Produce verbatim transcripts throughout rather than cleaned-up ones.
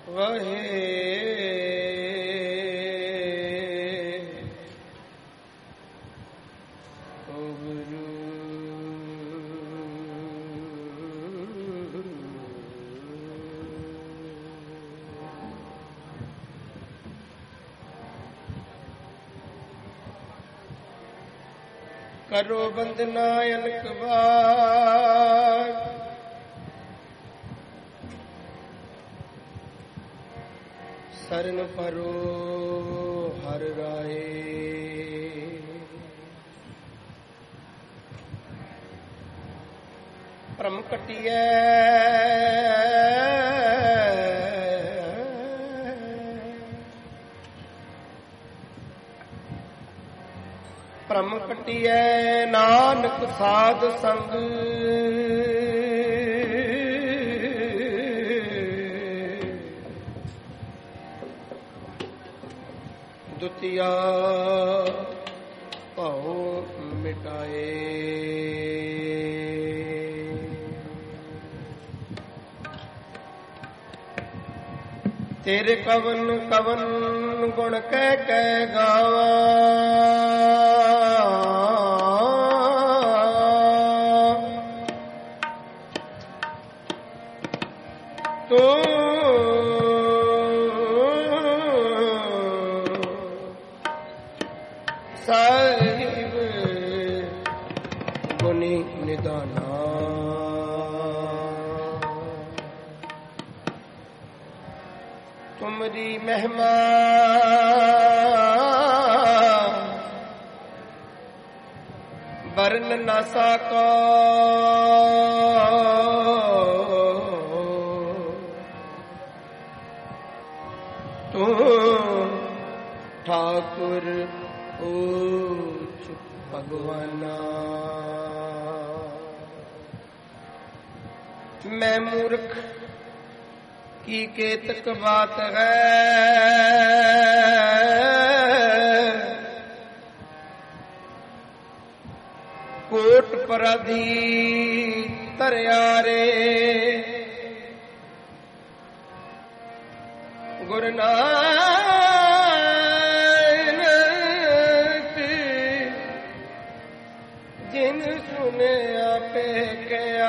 ਵਹੇ ਕਰੋ ਬੰਦਨਾ ਅਨਕ ਵਾਰ ਸਰਨ ਪਰੋ ਹਰ ਰਾਏ ਭ੍ਰਮ ਕਟਿਐ ਭ੍ਰਮ ਕਟਿਐ ਨਾਨਕ ਸਾਧ ਸੰਗ ਦੁਤੀਆ ਭਉ ਮਿਟਾਏ ਤੇਰੇ ਕਵਨ ਕਵਨ ਗੁਣ ਕਹਿ ਕਹਿ ਗਾਵਾਂ ਤੂੰ ਸਾਹਿਬ ਗੁਣੀ ਨਿਦਾਨਾ ਤੁਮਰੀ ਮਹਿਮਾ ਵਰਨ ਨਾ ਸਕੋ ਤੂੰ ਠਾਕੁਰ ਊਚ ਭਗਵਾਨਾ ਮੈਂ ਮੂਰਖ ਕੀ ਕੇਤਕ ਬਾਤ ਹੈ ਕੋਟ ਪਰਾਧੀ ਧਰਿਆਰੇ ਗੁਰੂ ਨਾਨਕ ਜਿਨ ਸੁਨਿਆ ਪੇ ਕਿਆ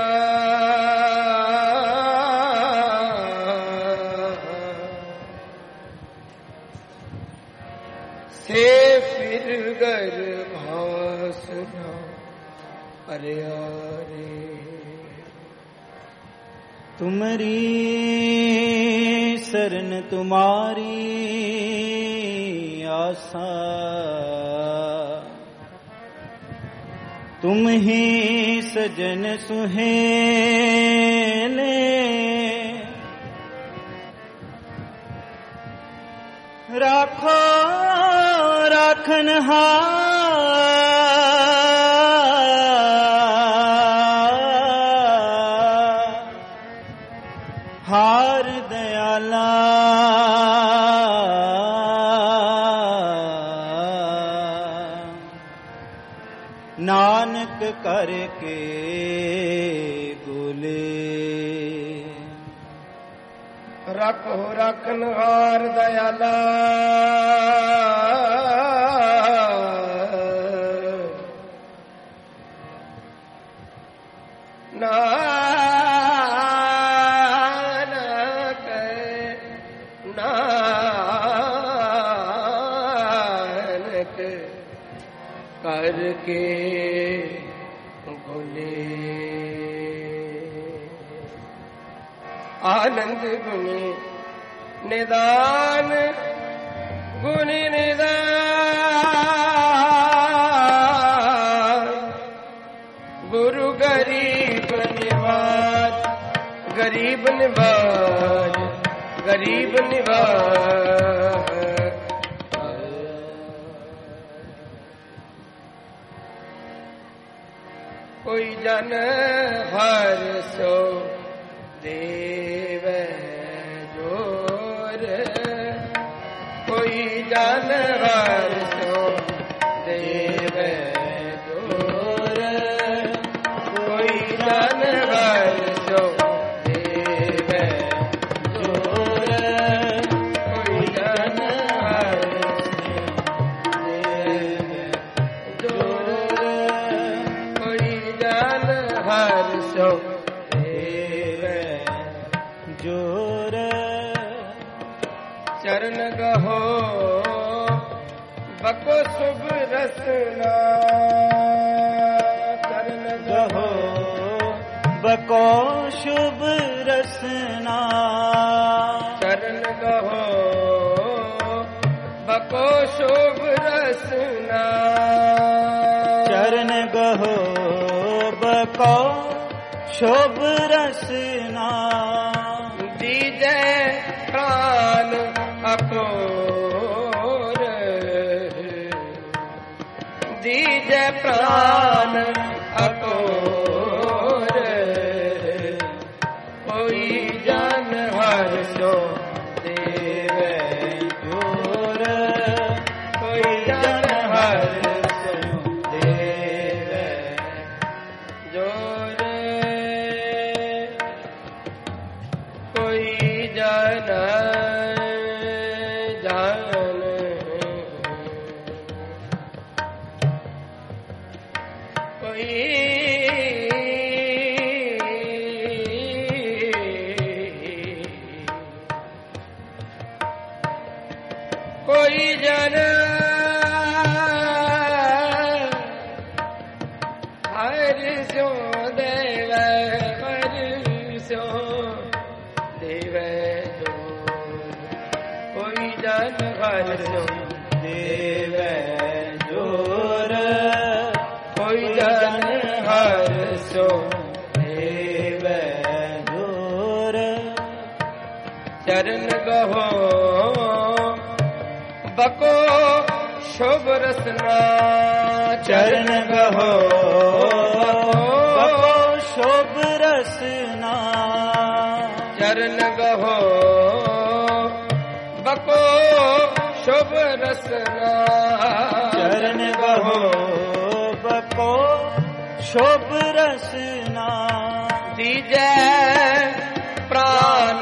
ਸੇ ਫਿਰ ਗਰ ਭਾਸਨਾ ਅਰਿਆਰੇ ਤੁਮਰੀ ਸਰਨ ਤੁਮਾਰੀ ਆਸਾ ਤੁਮ ਹੀ ਸਜਨ ਸੁਹੇਲੇ ਰਾਖੋ ਰਾਖਨਹਾਰ ਹਾਰ ਦਇਆਲਾ ਨਾਨਕ ਕਰਕੇ ਗੁਲੇ ਰੱਖੋ ਰੱਖਨਹਾਰ ਦਇਆਲਾ ਨਾਨਕ ਨਾਨਕ ਕਰਕੇ ਭੁਲੇ ਆਨੰਦ ਗੁਣੀ ਨਿਦਾਨ ਗੁਣੀ ਨਿਦਾਨ ਗੁਰੂ ਗਰੀਬ ਨਿਵਾਜ ਗਰੀਬ ਨਿਵਾਜ ਗਰੀਬ ਨਿਵਾਜ ਕੋਈ ਜਨ ਹਰ ਸੋ ਦੇਵ ਜੋਰ ਕੋਈ ਜਨ ਹਰ ਸੋ ਦੇਵ ਜੋਰ ਕੋਈ ਜਨ ਹਰ ਸੋ ਦੇਵ ਜੋਰ ਜੋਰ ਚਰਨ ਗਹੋ ਬਕੋ ਸੁਭ ਰਸਨਾ ਚਰਨ ਗਹੋ ਬਕੋ ਸ਼ੁਭ ਰਸਨਾ ਚਰਨ ਗਹੋ ਬਕੋ ਸ਼ੁਭ ਰਸਨਾ ਚਰਨ ਗਹੋ ਬਕੋ ਸ਼ੁਭ ਰਸਨਾ ਦੀਜੈ ਪ੍ਰਾਨ ਅਕੋਰ ਦੀਜੈ ਪ੍ਰਾਨ ਅਕੋਰ ਕੋਈ ਜਨ ਹਰਿ ਸੋ ਦੇਵੈ ਜੋਰ ਕੋਈ ਜਨ ਹਰਿ ਸੋ ਦੇਵੈ ਜੋਰ ਕੋਈ ਜਨ ਜਾਣ ਕੋਈ ਕੋਈ ਜਨ ਹਰਿ ਸੋ ਦੇਵੈ ਹਰਿ ਸੋ ਦੇਵੈ ਜੋ ਕੋਈ ਜਨ ਹਰਿ ਸੋ ਦੇਵੈ ਜੋਰ ਕੋਈ ਜਨ ਹਰਿ ਸੋ ਦੇਵੈ ਜੋਰ ਚਰਨ ਗਹੋ ਬਕੋ ਸ਼ੁਭ ਰਸਨਾ ਚਰਨ ਗਹੋ ਬਕੋ ਸ਼ੁਭ ਰਸਨਾ ਚਰਨ ਗਹੋ ਬਕੋ ਸ਼ੁਭ ਰਸਨਾ ਚਰਨ ਗਹੋ ਬਕੋ ਸ਼ੁਭ ਰਸਨਾ ਦੀਜੈ ਪ੍ਰਾਨ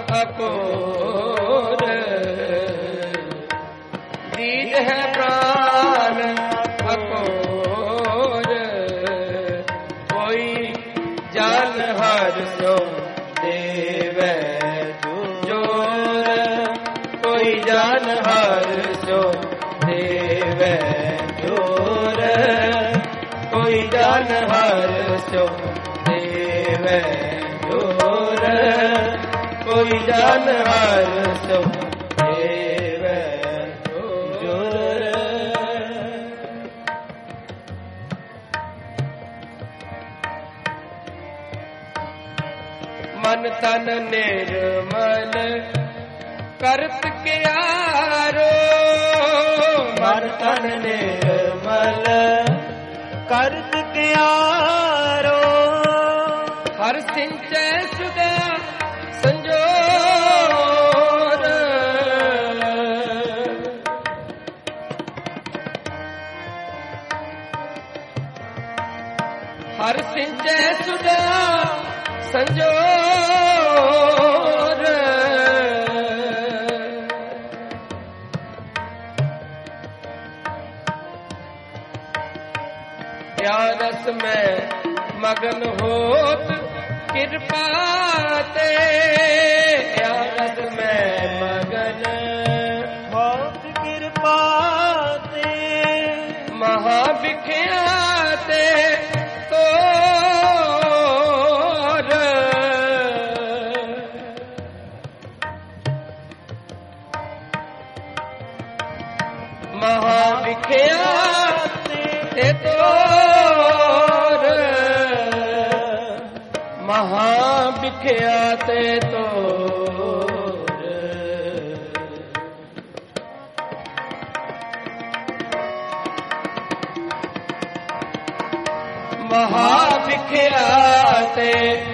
ਅਕੋਰ ਦੀਜੈ ਪ੍ਰਾਨ ਅਕੋਰ ਕੋਈ ਜਨ ਹਰਿ ਸੋ ਦੇਵੈ ਜੋਰ ਕੋਈ ਜਨ ਹਰਿ ਸੋ ਦੇਵੈ ਜੋਰ ਕੋਈ ਜਨ ਹਰਿ ਸੋ ਦੇਵੈ ਜੋਰ ਕੋਈ ਜਨ ਹਰਿ ਸੋ ਦੇਵੈ ਜੋਰ ਮਨ ਤਨ ਨਿਰਮਲ ਕਰਤ ਕਿਆਰੋ ਮਨ ਤਨ ਨਿਰਮਲ ਕਰਤ ਕਿਆਰੋ ਹਰ ਸਿੰਚੈ ਸੁਦਾ ਸੰਜੋਰ ਹਰ ਸਿੰਚੈ ਸੁਦਾ ਸੰਜੋਰ ਪਿਆਰਸ ਮੈਂ ਮਗਨ ਹੋਤ ਕਿਰਪਾ ਤੇ ਪਿਆਰਸ ਮੈਂ ਮਗਨ ਬਹੁਤ ਕਿਰਪਾ ਤੇ ਮਹਾ ਵਿਖਿਆ ਤੇ ਤੋਰ ਮਹਾ ਵਿਖਿਆ ਤੇ ਤੋਰ ਮਹਾ ਵਿਖਿਆ ਤੇ ਤੋਰ ਮਹਾ ਵਿਖਿਆ ਤੇ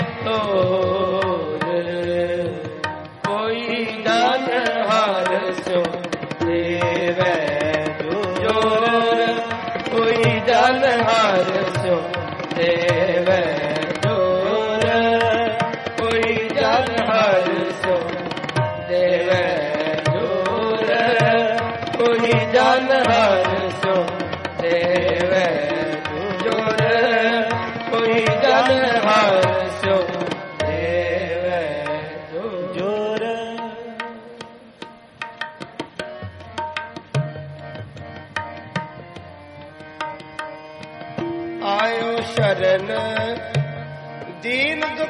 ਤੋਰ ਕੋਈ ਜਨ ਹਰਿ ਸੋ ਦੇਵੈ ਜੋਰ ਕੋਈ ਜਨ ਹਰਿ ਸੋ ਦੇਵੈ ਜੋਰ ਕੋਈ ਜਨ ਹਰਿ ਸੋ ਦੇਵੈ ਜੋਰ ਕੋਈ ਜਨ ਹਰਿ ਸੋ ਦੇਵੈ ਜੋਰ ਕੋਈ ਜਨ ਹਰਿ ਸੋ ਦੇਵੈ ਜੋਰ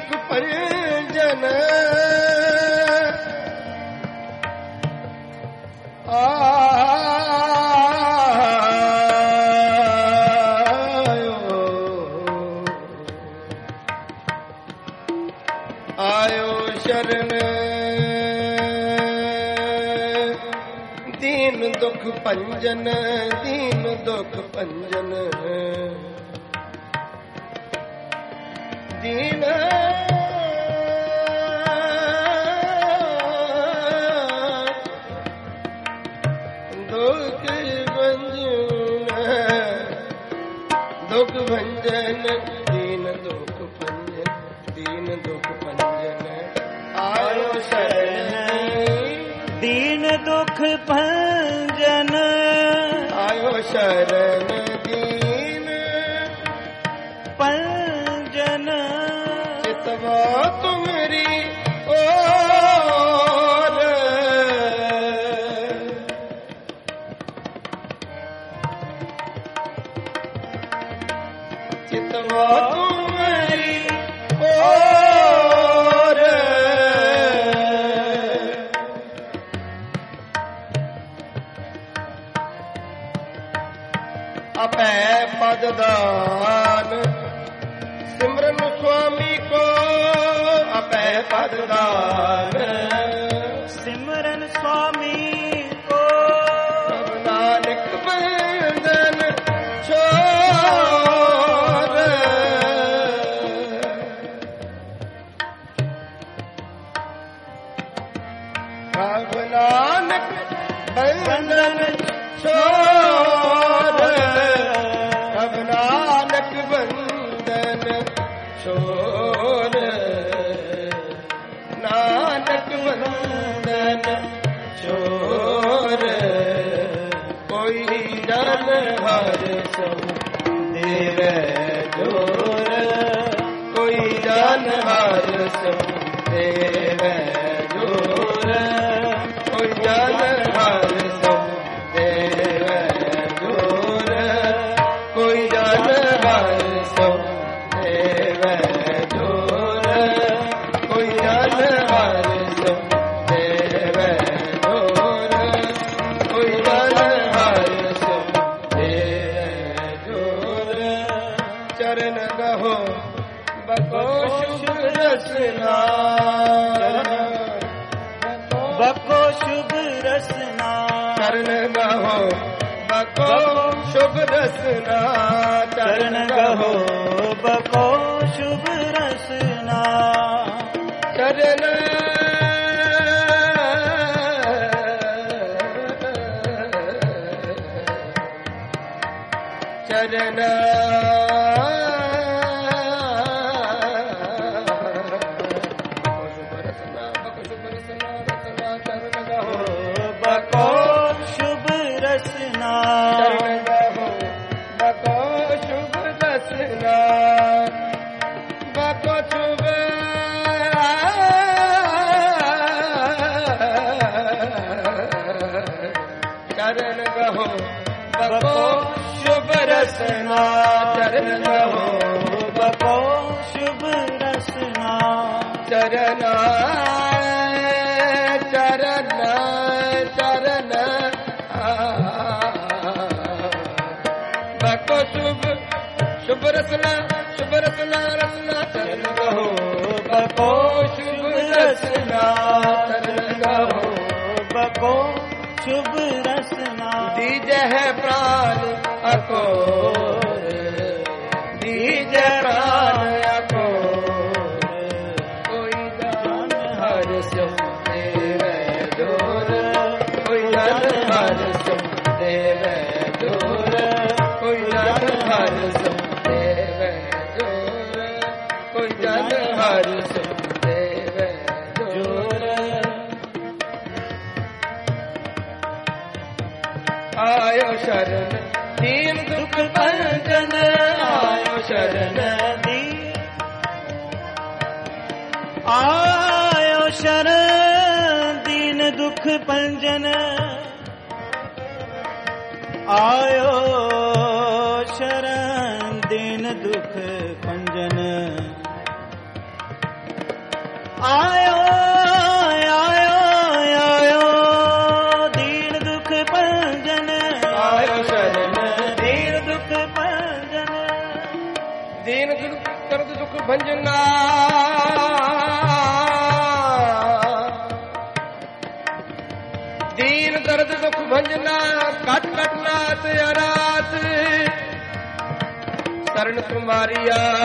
दुख पंजन आयो आयो शरण दीन दुख पंजन दीन दुख पंजन दीन दुख भंजन दुख भंजन दीन दुख पंजन दीन दुख पंजन आयो शरण दीन दुख भंजन आयो शरण दीन पंजन चितवा तुमरी ओर चितवा तुमरी ओर अपै पद दान सिमरन स्वामी को अपै पद दान सिमरन स्वामी को सब नानक बंधन छोड़ सब नानक बंधन छोड़ सब नानक बंधन छोड़ नानक बंधन छोड़ कोई जन हर सम देवे जोर कोई जन हर सम देवे जोर कोई जन हर सम देवे जोर कोई जन हर सम देवे जोर कोई जन हर सम देवे जोर कोई जन हर सम देवे जोर चरण गहो बको शुभ रसना बको शुभ रसना चरण गहो बको शुभ रसना चरण गहो बको शुभ रसना चरण चरण शुभ रसना बको शुभ रसना रसना चरण गहो बको शुभ रसना चरण गहो बको शुभ रसना बको शुभ चरण गहो बको शुभ रसना चरण गहो बको शुभ रसना चरण चरण चरण बको शुभ शुभ रसना शुभ रसना रसना चरण गहो बको शुभ रसना चरण गहो बको शुभ रसना दीजै है प्राण अकोर दीजै प्राण अकोर कोई जान हर सम देवे जोर कोई जान हर सम देवे जोर कोई जान हर सम देवे जोर कोई जान हर सम देवे जोर आयो शरण दीन दुख भंजन आयो शरण दीन आयो शरण दीन दुख भंजन आयो शरण दीन दुख भंजन ਆਇਓ ਆਇਓ ਆਇਓ ਦੀਨ ਦੁਖ ਭੰਜਨ ਆਇਓ ਸ਼ਰਨ ਦੀਨ ਦੁਖ ਭੰਜਨ ਦੀਨ ਦੁਖ ਦਰਦ ਦੁਖ ਭੰਜਨਾ ਦੀਨ ਦਰਦ ਦੁਖ ਭੰਜਨਾ ਕਟ ਕਟ ਨਾਥ ਅਰਾਤ ਸਰਨ ਤੁਮਾਰੀ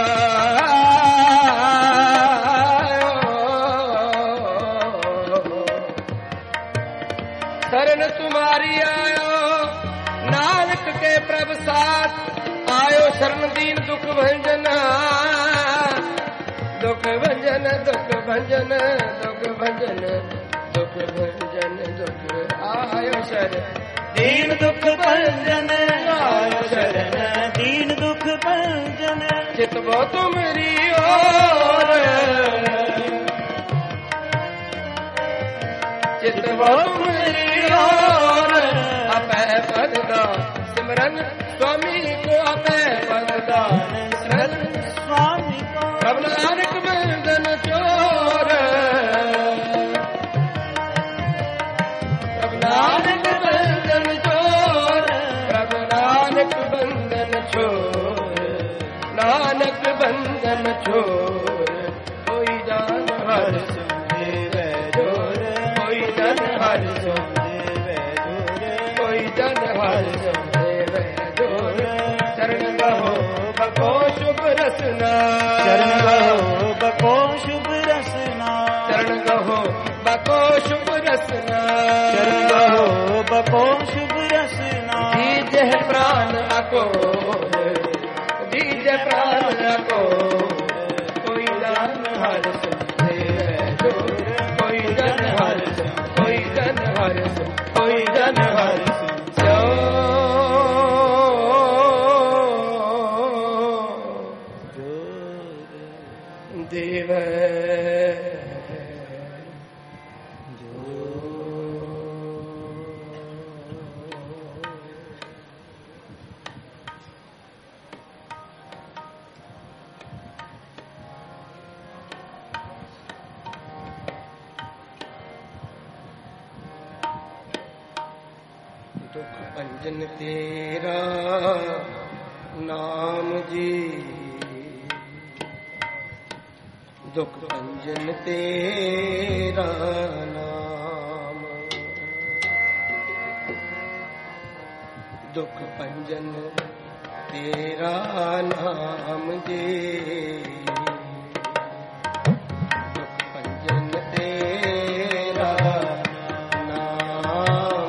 ਸਰਨ ਤੁਮਾਰੀ ਆਇਓ ਨਾਨਕ ਕੇ ਪ੍ਰਭ ਸਾਥ ਆਇਓ ਸ਼ਰਨ ਦੀਨ ਦੁਖ ਭੰਜਨ ਦੁਖ ਭੰਜਨ ਦੁਖ ਭੰਜਨ ਦੁਖ ਭੰਜਨ ਦੁਖ ਭੰਜਨ ਦੁਖ ਆਇਓ ਸ਼ਰਨ ਦੀਨ ਦੁਖ ਭੰਜਨ ਆਇਓ ਸ਼ਰਨ ਦੀਨ ਦੁਖ ਭੰਜਨ ਚਿਤ ਬੋ ਤੁਮਰੀ ਓਰ ਚਿਤ ਬੋ ਤੁਮਰੀ ਓਰ ਆਪੈ ਪਦ ਦਾ ਸਿਮਰਨ स्वामी को आपे बरदान शरण स्वामी को प्रभु नानक बंधन चोर प्रभु नानक बंधन चोर प्रभु नानक बंधन चोर नानक बंधन चोर कोई जान हर सुने जोर कोई जन हर सुने जोर कोई जन हर सुने चरण गहो बको शुभ रसना चरण गहो बको शुभ रसना चरण गहो बको शुभ रसना चरण गहो बको शुभ रसना दीजे प्राण अको दीजे प्राण अको कोई जान हर सुने जोर कोई जन हर कोई जन हर कोई जन हर देव दुख भंजन तेरा नाम जी दुख भंजन तेरा नाम दुख भंजन तेरा नाम जी दुख भंजन तेरा नाम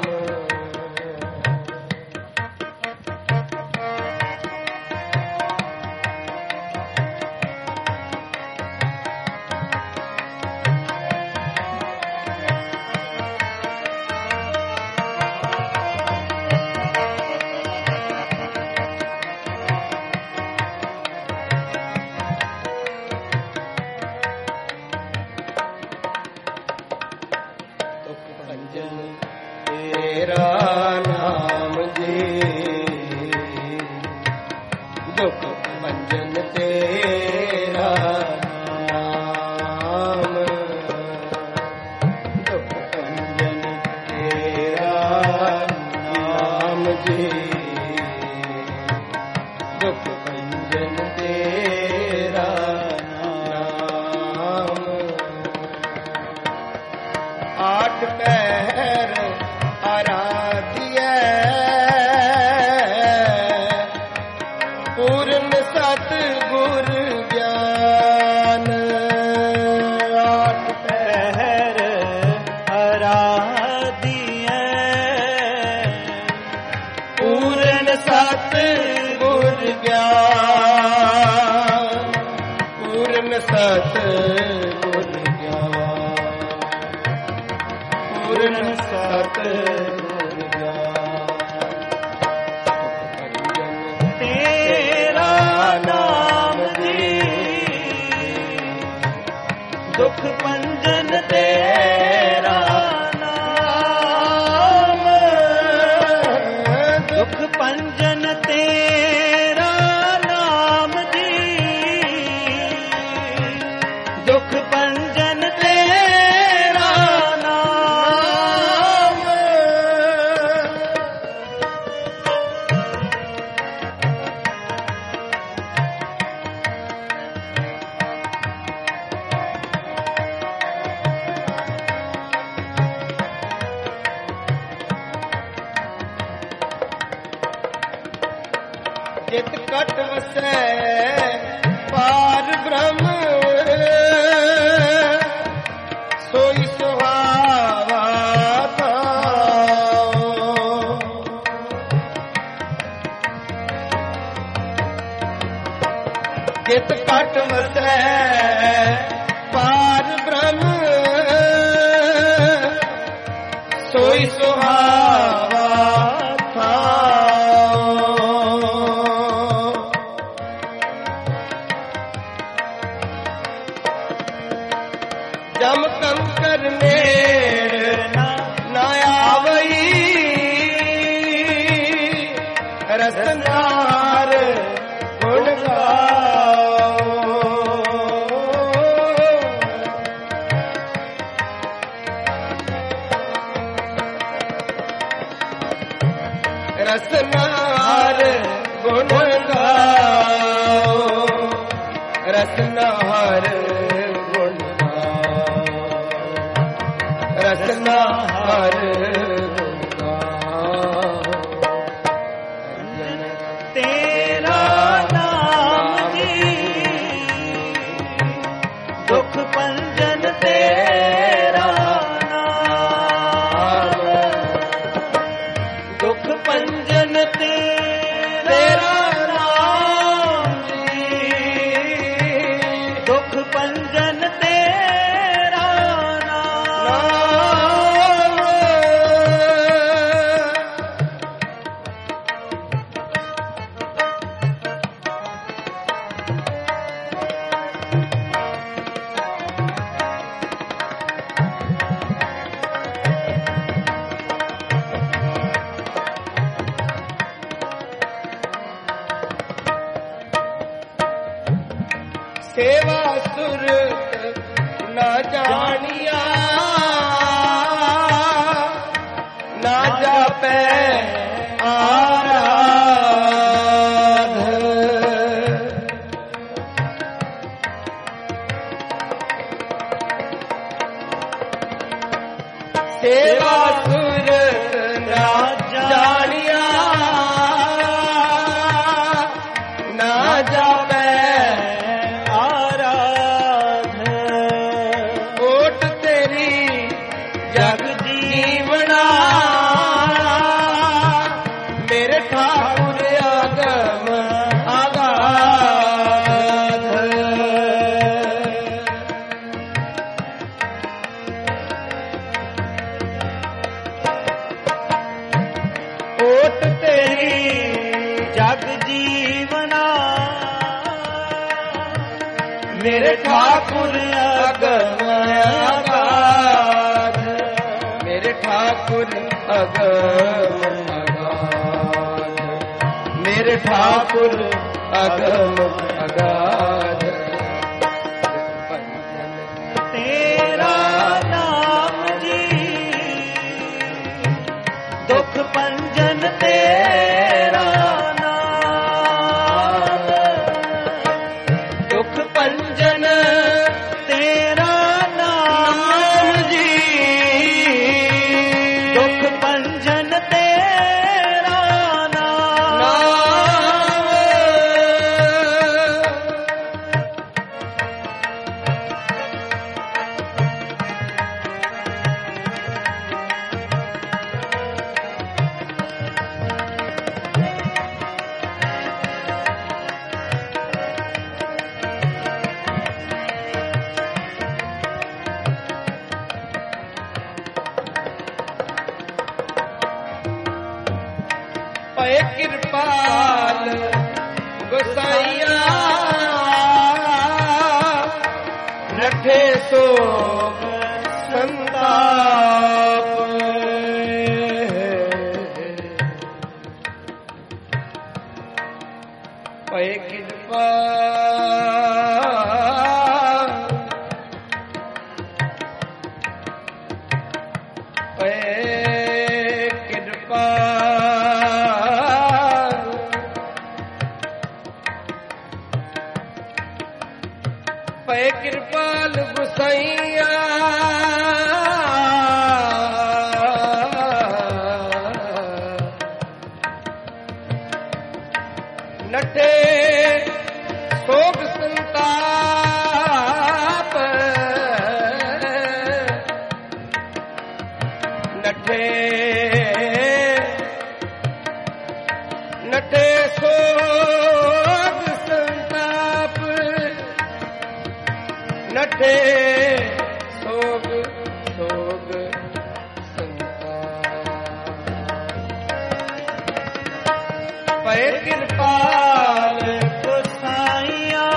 तेरा नाम जी दुख भंजन तेरा नाम दुख भंजन तेरा नाम जी दुख भंजन तेरा नाम आठ पैर आराधिए पूर्ण सत गुर ज्ञान आठ पहर आराधिए पूर्ण सत गुर ज्ञान पूर्ण सत गुर ज्ञान पूर्ण सत दुख भंजन तेरा नाम दुख भंजन तेरा नाम जी दुख भंजन ਜਿਤ ਕਟ ਵਸੈ ਪਾਰ ਬ੍ਰਹਮ ਸੋਈ ਸੁਹਾਵਾ ਥਾਉ। ਜਿਤ ਕਟ ਵਸੈ ਪਾਰ ਬ੍ਰਹਮ ਸੋਈ ਸੁਹਾਵਾ ਜਮ ਕੰਕਰ ਨੇੜ ਨਾ ਆਵਈ ਰਸਨਾਰ ਗੁਣ ਗਾਓ। ਰਸਨਾਰ ਗੁਣ ਗਾਓ। ਰਸਨਾਰ ਰਸਨਾ ਹਰ ਤੇਰਾ ਨਾਮ ਜੀ ਦੁਖ ਪੰਜਨ ਤੇਰਾ ਨਾਮ ਦੁਖ ਪੰਜਨ ਤੇਰਾ ਨਾਮ ਜੀ ਦੁਖ ਪੰਜਨ ਤੇਰਾ ਨਾਮ ਸੇਵਾ ਸੁਰਤ ਨਾ ਜਾਣਿਆ ਨਾ ਜਾਪੈ ਆਰਾਧ। ਸੇਵਾ ਸੁਰਤ ਨਾ ਜਾਣਿਆ ਨਾ ਜਾਪੈ ਜਗ ਜੀਵਨਾ ਮੇਰੇ ਠਾਕੁਰ ਆਗਮ ਆਗਾਧ। ਓਟ ਤੇਰੀ ਜਗ ਜੀਵਨਾ ਮੇਰੇ ਠਾਕੁਰ ਆਗਮ ਆਗਾਧ। ਮੇਰੇ ਠਾਕੁਰ ਅਗਮ ਅਗਾਧ। ਮੇਰੇ ਠਾਕੁਰ ਅਗਮ ਅਗਾਧ। ਤੇਰਾ ਨਾਮ ਜੀ ਦੁਖ ਪੰਜਨ ਤੇਰਾ ਨਾਮ ਦੁਖ ਪੰਜਨ ਤੇਰਾ ਨਾਮ ਜੀ ਦੁਖ ਪੰਜਨ ਤੇਰਾ ਨਾਮ ਭਏ ਕਿਰਪਾਲ ਗੁਸਾਈਆ ਨਠੇ ਸੋਗ ਸੰਤਾਪ। ਭਏ ਕਿਰਪਾਲ ਭਏ ਭਏ ਕਿਰਪਾਲ ਗੁਸਾਈਆ ਨਠੇ ਨਠੇ ਸੋਗ ਸੰਤਾਪ ਨਠੇ ਸੋਗ ਸੋਗ ਸੰਤਾਪ ਪਏ ਕਿਰਪਾਲ ਗੁਸਾਈਆਂ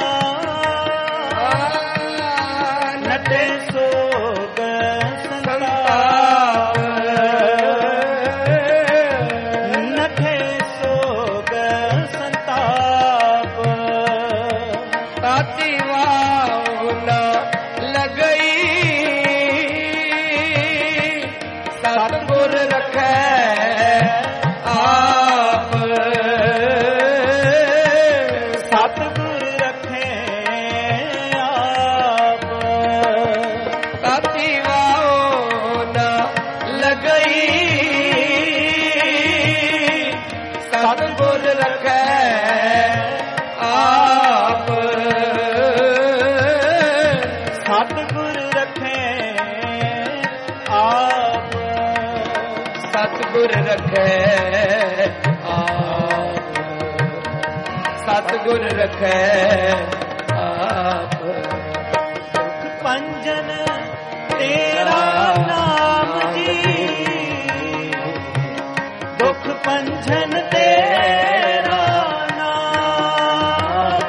ਨਠੇ ਸੋਗ ਸੰਤਾਪ ਨਠੇ ਸੋਗ ਸੰਤਾਪ ਤਾਤੀ ਵਾਉ ਨਾ ਲਗਈ ਸਤਿਗੁਰ ਰਖੈ ਆਪ ਸਤਿਗੁਰ ਰਖੇ ਆਪ ਤਾਤੀ ਵਾਉ ਨਾ ਲਗਈ ਸਤਿਗੁਰ ਰਖੈ ਆਪ ਸਤਿਗੁਰ ਰਖੇ ਆਪ ਸਤਿਗੁਰ ਰਖੈ ਆਪ ਸਤਿਗੁਰ ਰਖੈ ਆਪ ਪੰਜਨ ਤੇਰਾ ਨਾਮ ਜੀ ਦੁਖ ਪੰਜਨ ਤੇਰਾ ਨਾਮ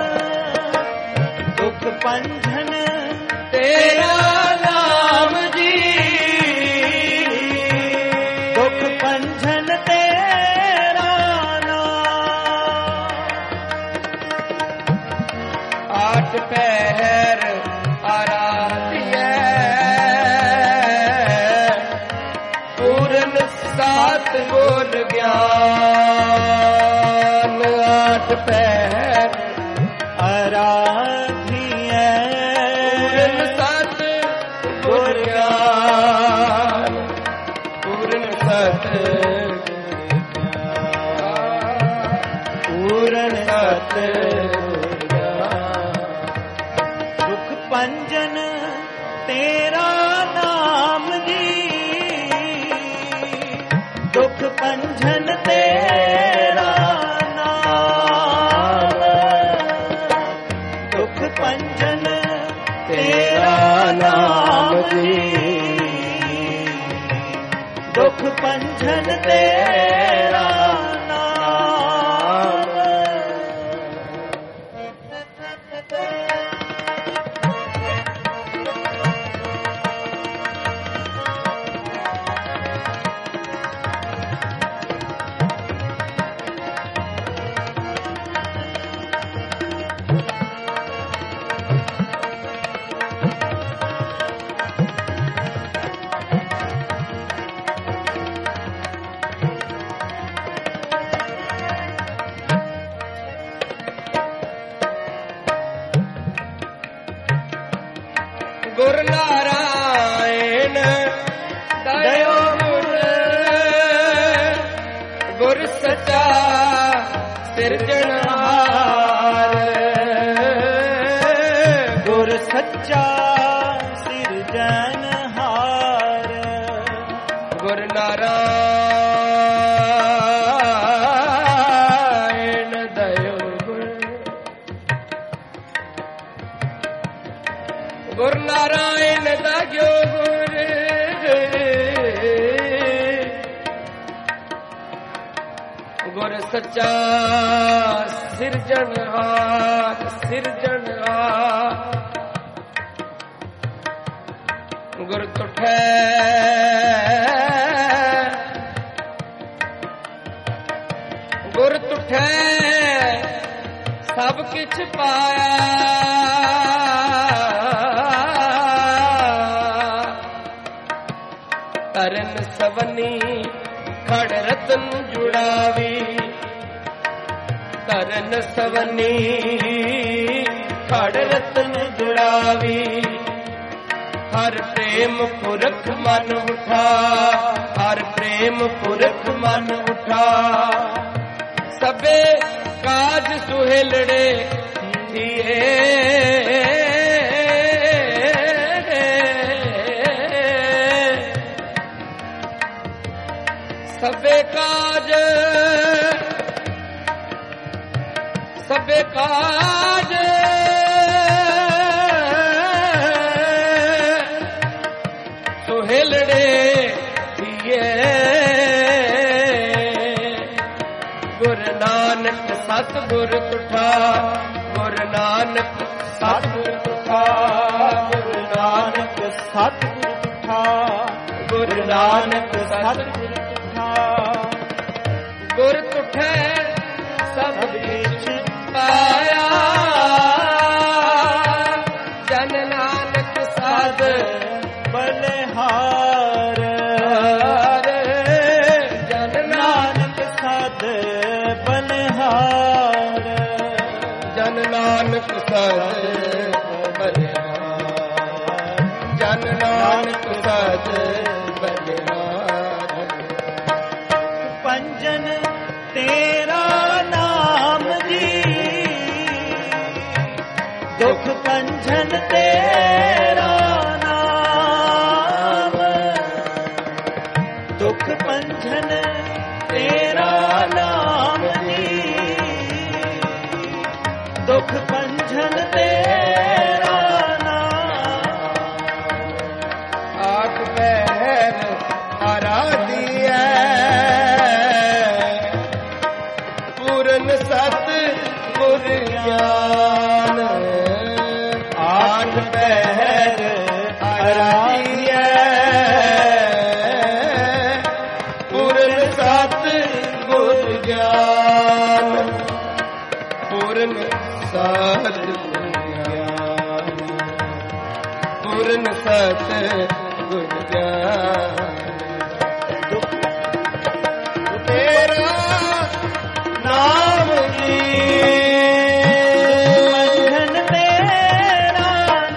ਦੁਖ ਪੰਜਨ ਤੇਰਾ ਨਾਮ ਜੀ ਦੁਖ ਪੰਜਨ ਤੇਰਾ ਨਾਮ ਆਠ ਪਹਿਰ ਆਰਾਧਿਐ ਪੂਰਨ ਸਾਤ ਗੁਰ ਗਿਆਨ ਆਠ ਪਹਿਰ ਆਰਾਧਿਐ ਪੂਰਨ ਸਤ ਗੁਰ ਗਿਆਨ ਪੂਰਨ ਸਤ ਪੂਰਨ ਸਤ ਦੁਖ ਪੰਜਨ ਤੇਰਾ ਨਾਮ ਜੀ ਦੁਖ ਪੰਜਨ ਤੇਰਾ ਨਾਮ ਦੁਖ ਪੰਜਨ ਤੇਰਾ ਨਾਮ ਜੀ ਦੁਖ ਪੰਜਨ ਤੇਰਾ ਨਾਮ ਗੁਰ ਨਾਰਾਇਣ ਦਇਓ ਗੁਰ ਗੁਰ ਸਚਾ ਸਿਰਜਣਹਾਰ ਗੁਰ ਸੱਚਾ ਸਿਰਜਣਹਾਰ ਗੁਰ ਨਾਰਾਇਣ ਦਇਓ ਗੁਰ ਗੁਰ ਨਾਰਾਇਣ ਦਇਓ ਗੁਰ ਗੁਰ ਸੱਚਾ ਸਿਰਜਣਹਾਰ ਸਿਰਜਣਹਾਰ ਗੁਰ ਤੁਠੈ ਗੁਰ ਤੁਠੈ ਸਭ ਕਿਛ ਪਾਇਆ ਤਰਨ ਸਵਨੀ ਖੜ ਰਤਨ ਜੁੜਾਵੀ ਤਰਨ ਸਵਨੀ ਖੜ ਰਤਨ ਜੁੜਾਵੀ ਹਰ ਪ੍ਰੇਮ ਪੁਰਖ ਮਨ ਉਠਾ ਹਰ ਪ੍ਰੇਮ ਪੁਰਖ ਮਨ ਉਠਾ ਸਭੇ ਕਾਜ ਸੁਹੇਲੜੇ ਥੀਏ ਸਭੇ ਕਾਜ ਸਭੇ ਕਾਜ ਸੁਹੇਲੜੇ ਧੀਏ ਗੁਰ ਨਾਨਕ ਸਤਿਗੁਰ ਤੁਠਾ ਗੁਰ ਨਾਨਕ ਸਤਿਗੁਰ ਤੁਠਾ ਗੁਰ ਨਾਨਕ ਸਤਿਗੁਰ ਤੁਠਾ ਗੁਰ ਨਾਨਕ ਸਤਿਗੁਰ ਤੁਠਾ ਗੁਰ ਤੁਠੈ ਸਭ ਕਿਛ ਪਾਇਆ ਜਨ ਨਾਨਕ ਸਾਧ ਬਲਿਹਾਰ ਜਨ ਨਾਨਕ ਸਾਧ ਬਲਿਹਾਰ ਜਨ ਨਾਨਕ ਸਾਧ ਬਲਿਹਾਰ ਜਨ ਨਾਨਕ ਸਾਧ ਬਲਿਹਾਰ ਪੰਜਨ ਤੇਰਾ ਨਾਮ ਜੀ ਦੁਖ ਪੰਜਨ ਤੇਰਾ ਨਾਮ ਦੁਖ ਪੰਜਨ ਤੇਰਾ ਨਾਮ ਜੀ ਦੁਖ ਪੰਜਨ ਤੇਰਾ ਨਾਮ ਆਖ ਪਹਿਰ ਆਰਾਧੀਐ ਪੂਰਨ ਸਤ ਗੁਰ ਗਿਆਨ ਆਠ ਪਹਿਰ ਆਰਾਧੀਐ ਪੂਰਨ ਸਤ ਗੁਰ ਗਿਆਨ ਪੂਰਨ ਸਤ ਗੁਰ ਗਿਆਨ ਪੂਰਨ ਸਤ ਗੁਰ ਗਿਆਨ ਤੇਰਾ ਨਾਮ ਜੀ ਪੰਜਨ ਤੇਰਾ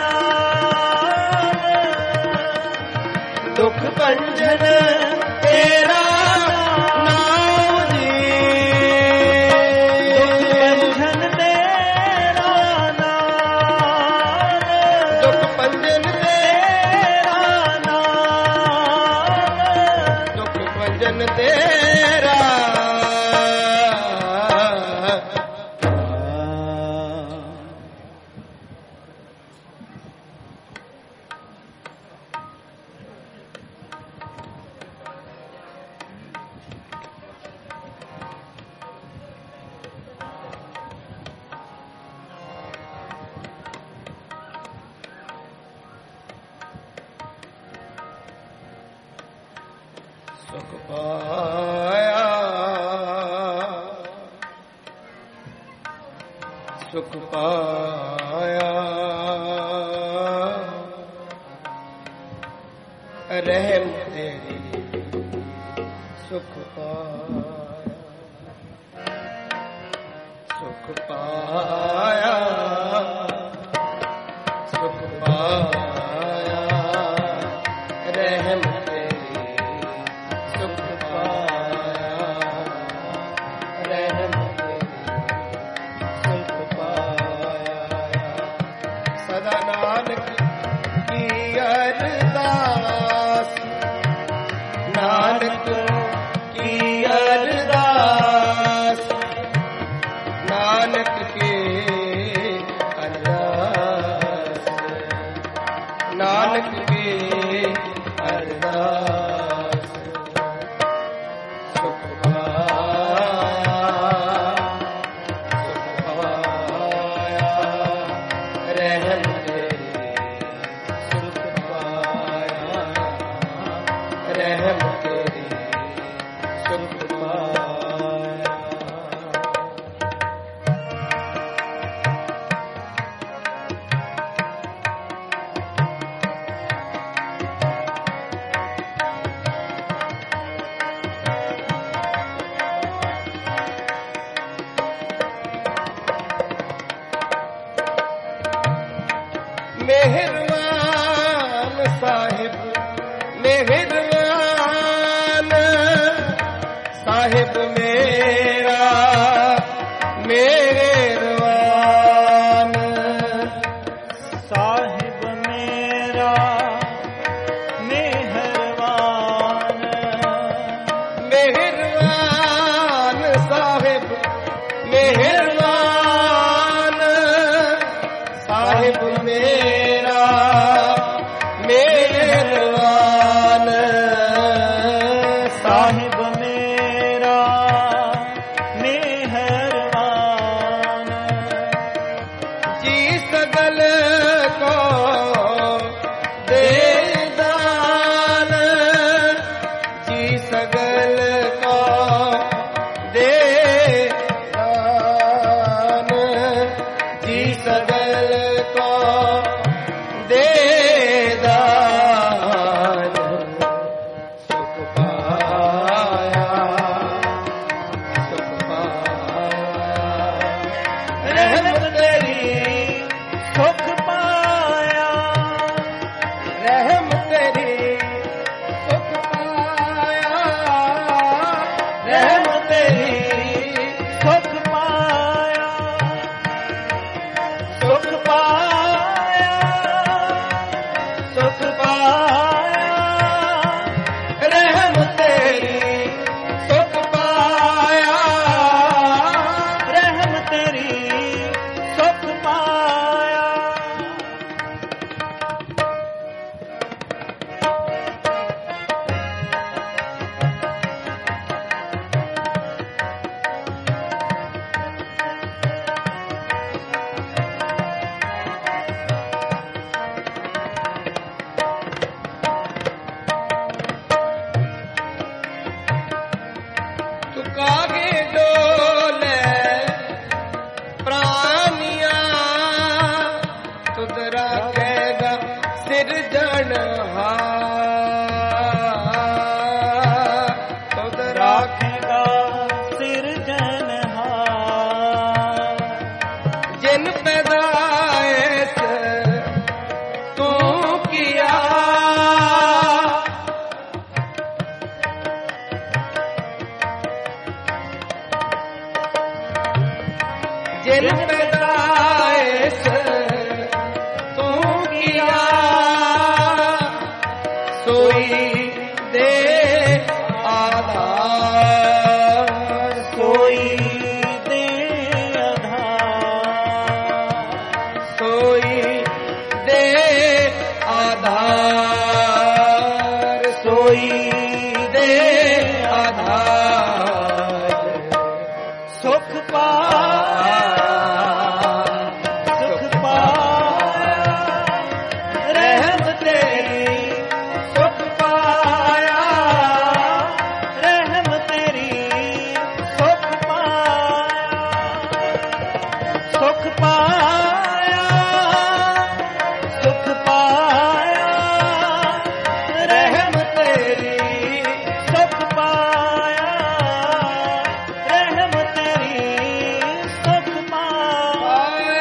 ਨਾਮ ਦੁਖ ਭੰਜਨ ਤੇਰਾ ਨਾਮ ਜੀ ਪੰਜਨ ਤੇਰਾ ਨਾਮ ਦੁਖ ਭੰਜਨ ਤੇਰਾ ਨਾਮ ਦੁਖ ਭੰਜਨ ਤੇਰਾ ਸੁਖ ਪਾਇਆ ਸੁਖ ਪਾਇਆ ਰਹਿਮ ਤੇਰੀ ਸੁਖ ਪਾਇਆ ਸੁਖ ਪਾਇਆ ਸੁਖ ਪਾਇਆ ਰਹਿਮ ਤੇਰੀ ਸੁਖ ਪਾਇਆ ਰਹਿਮ ਤੇਰੀ ਸੁਖ ਪਾਇਆ ਸਦਾ ਨਾਨਕ ਕੀ ਅਰਦਾਸ ਨਾਨਕ ਕੀ ਅਰਦਾਸ ਨਾਨਕ ਕੀ ਅਰਦਾਸ ਨਾਨਕ ਕੀ ਅਰਦਾਸ ਸੁਖ ਪਾਇਆ ਸੁਖ ਪਾਇਆ ਰਹਿਮ ਤੇਰੀ ਸੁਖ ਪਾਇਆ ਰਹਿਮ ਤੇਰੀ ਸੁਖ ਪਾਇਆ ਮਿਹਰਬਾਨ ਸਾਹਿਬ ਮਿਹਰਬਾਨ ਸਾਹਿਬ ਮੇਰਾ ਮਿਹਰਬਾਨ ਸਾਹਿਬ ਮੇਰਾ ਮਿਹਰਬਾਨ ਮਿਹਰਬਾਨ ਦੇ ਆਧਾਰ ਸੋਈ ਦੇ ਆਧਾਰ ਸੋਈ ਦੇ ਆਧਾਰ ਸੋਈ ਦੇ ਆਧਾਰ ਸੁਖ ਪਾਇਆ ਸੁਖ ਪਾਇਆ ਰਹਿਮ ਤੇਰੀ ਸੁਖ ਪਾਇਆ ਰਹਿਮ ਤੇਰੀ ਸੁਖ ਪਾਇਆ ਸੁਖ ਪਾਇਆ ਸੁਖ ਪਾਇਆ ਰਹਿਮ ਤੇਰੀ ਸੁਖ ਪਾਇਆ ਰਹਿਮ ਤੇਰੀ ਸੁਖ ਪਾਇਆ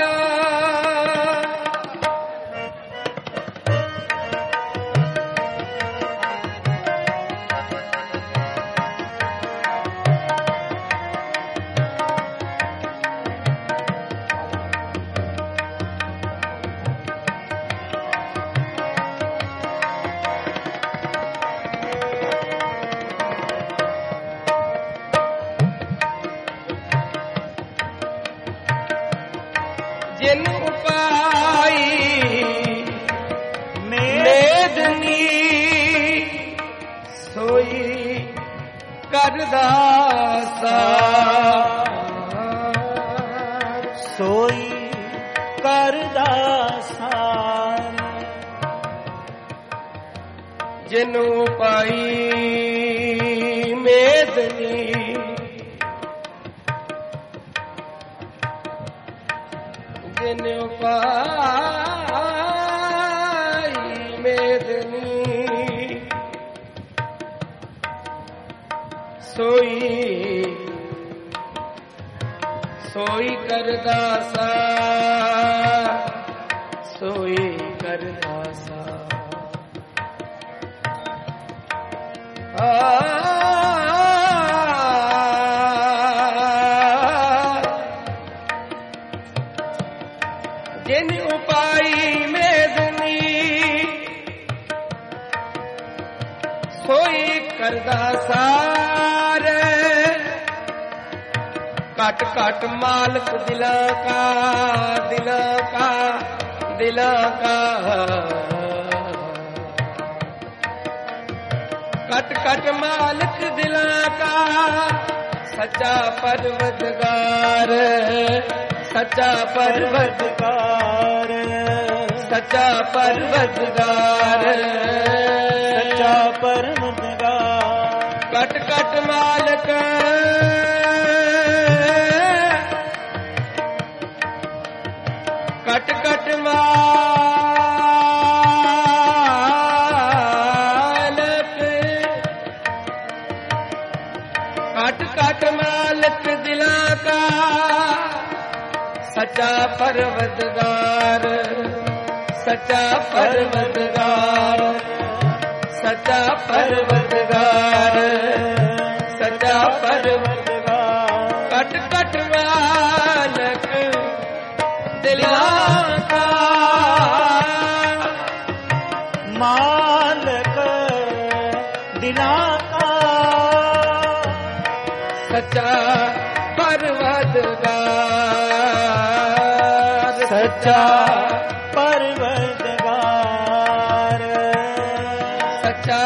ਜਿਨ ਉਪਾਈ ਮੇਦ ਮੇਦਨੀ ਸੋਈ ਕਰਦਾ ਸਾਰ ਸੋਈ ਕਰਦਾ ਸਾਰ ਜਿਨੂ ਪਾਈ ਮੇਦਨੀ ਜਿਨੂ ਪਾਈ ਮੇਦਨੀ ਸੋਈ ਸੋਈ ਕਰਦਾ ਸਾ ਸੋਈ ਕਰਦਾ ਸਾ ਆ ਜਿਨ ਉਪਾਈ ਮੇਦਨੀ ਸੋਈ ਕਰਦਾ ਸਾਰ ਘਟ ਘਟ ਮਾਲਕ ਦਿਲਾਂ ਕਾ ਦਿਲਾਂ ਕਾ ਦਿਲਾਂ ਕਾ ਘਟ ਘਟ ਮਾਲਕ ਦਿਲਾਂ ਕਾ ਸੱਚਾ ਪਰਵਰਦਗਾਰ ਸੱਚਾ ਪਰਵਰਦਗਾਰ ਸੱਚਾ ਪਰਵਰਦਗਾਰ ਸੱਚਾ ਪਰਮਦਗਾਰ ਘਟ ਘਟ ਮਾਲਕ ਘਟ ਘਟ ਮਾਲਕ ਘਟ ਘਟ ਮਾਲਕ ਦਿਲਾਂ ਕਾ ਸੱਚਾ ਪਰਵਰਦਗਾਰ ਸੱਚਾ ਪਰਵਰਦਗਾਰ ਸੱਚਾ ਪਰਵਰਦਗਾਰ ਸੱਚਾ ਪਰਵਰਦਗਾਰ ਘਟ ਘਟ ਮਾਲਕ ਦਿਲਾਂ ਕਾ ਮਾਲਕ ਦਿਲਾਂ ਕਾ ਸੱਚਾ ਪਰਵਰਦਗਾਰ ਸੱਚਾ ਪਰਵਰਦਗਾਰ ਸੱਚਾ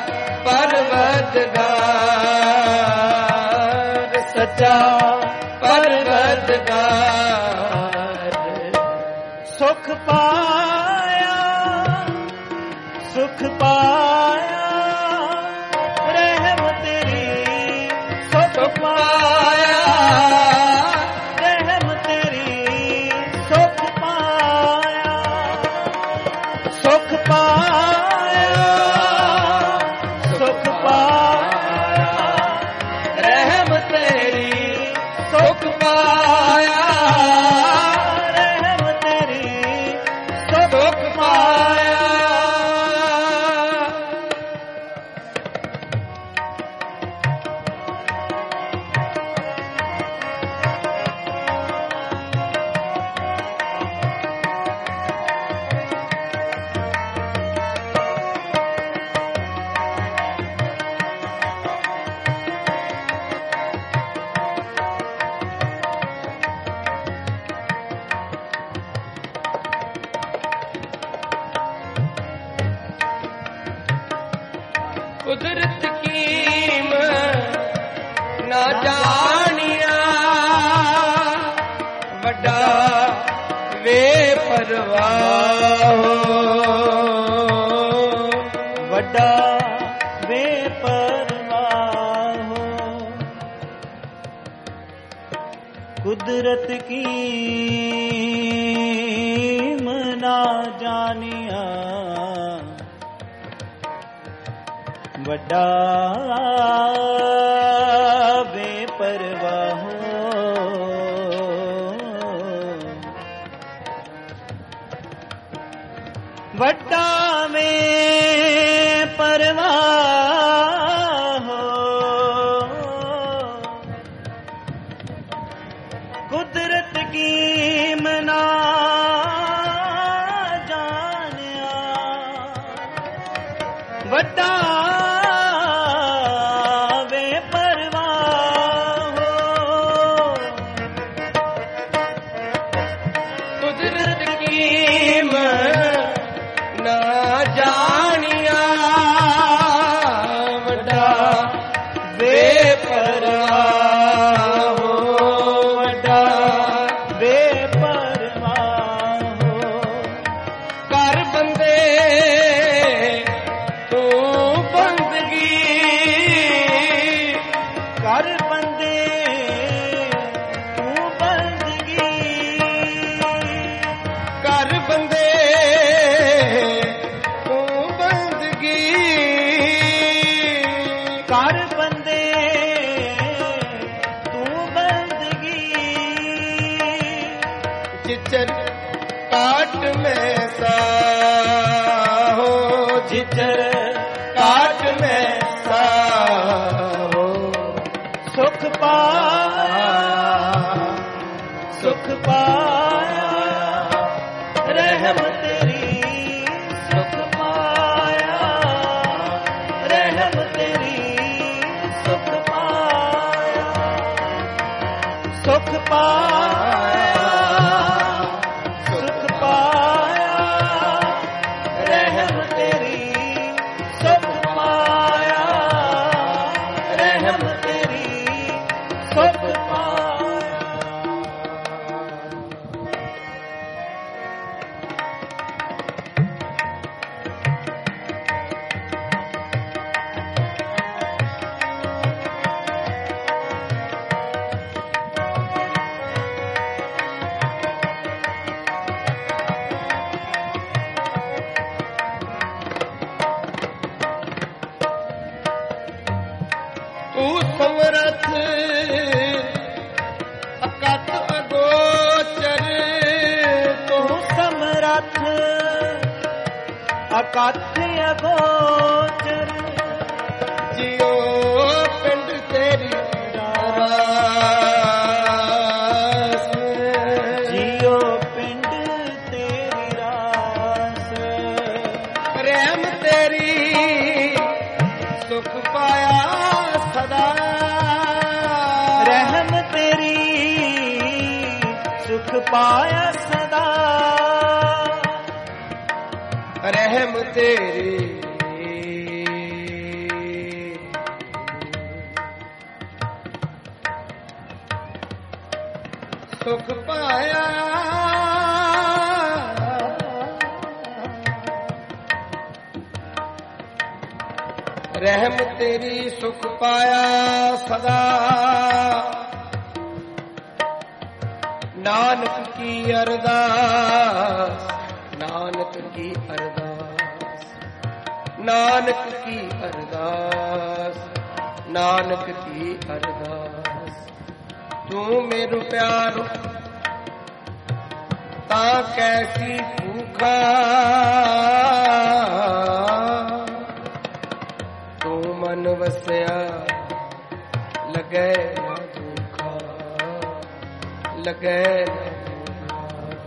ਪਰਵਰਦਗਾਰ ਸੱਚਾ ਪਰਵਰਦਗਾਰ ਸੁਖ ਪਾਇਆ ਸੁਖ ਪਾਇਆ ਰਹਿਮ ਤੇਰੀ ਸੁਖ ਪਾਇਆ ਰਹਿਮ ਤੇਰੀ ਸੁਖ ਪਾਇਆ ਸੁਖ ਪਾਇਆ ਸੁਖ ਪਾਇਆ ਰਹਿਮ ਤੇਰੀ ਸੁਖ ਪਾਇਆ ਰਹਿਮ ਤੇਰੀ ਸੁਖ ਪਾਇਆ ਕੁਦਰਤ ਕੀਮ ਨਾ ਜਾਣਿਆ, ਵੱਡਾ ਵੇ ਪਰਵਾਹ, ਵੱਡਾ ਵੇ ਪਰਵਾਹ। ਕੁਦਰਤ ਕੀਮ ਨਾ ਜਾਣਿਆ, ਵੱਡਾ ਬੇਪਰਵਾਹ। ਵੱਡਾ में परवाह, कुदरत की मना जानिया, वड्डा वे परवाह। कुदरत की ना जानिया, वड्डा बेपरवाह, वड्डा बेपरवाह। कर बंदे तू बंदगी, कर बंदे तू बंदगी, कर बंदे कर बंदे तू बंदगी। जिचर काट में सा हो, जिचर काट में सा हो, सुख पाया सुख पाया, रहम तेरी सुख पाया, रहम तेरी सुख पाया, सुख पाया सुख पाया, रहम तेरी सुख पाया, रहम तेरी सुख पाया। तू समरथ अकत अगोचर, तू समरथ अकथ अगोचर, जियो पिंड तेरी रास, जियो पिंड तेरी रास। रहम तेरी सुख पाया सदा, रहम तेरी सुख पाया सदा, रहम तेरी सुख पाया, रहम तेरी सुख पाया सदा। नानक की अरदास, नानक की अरदास, नानक की अरदास, नानक की अरदास। तू मेरू प्यारो ता कैसी भूखा, तू मन वसया लगे ना भूखा, लगे ना भूखा।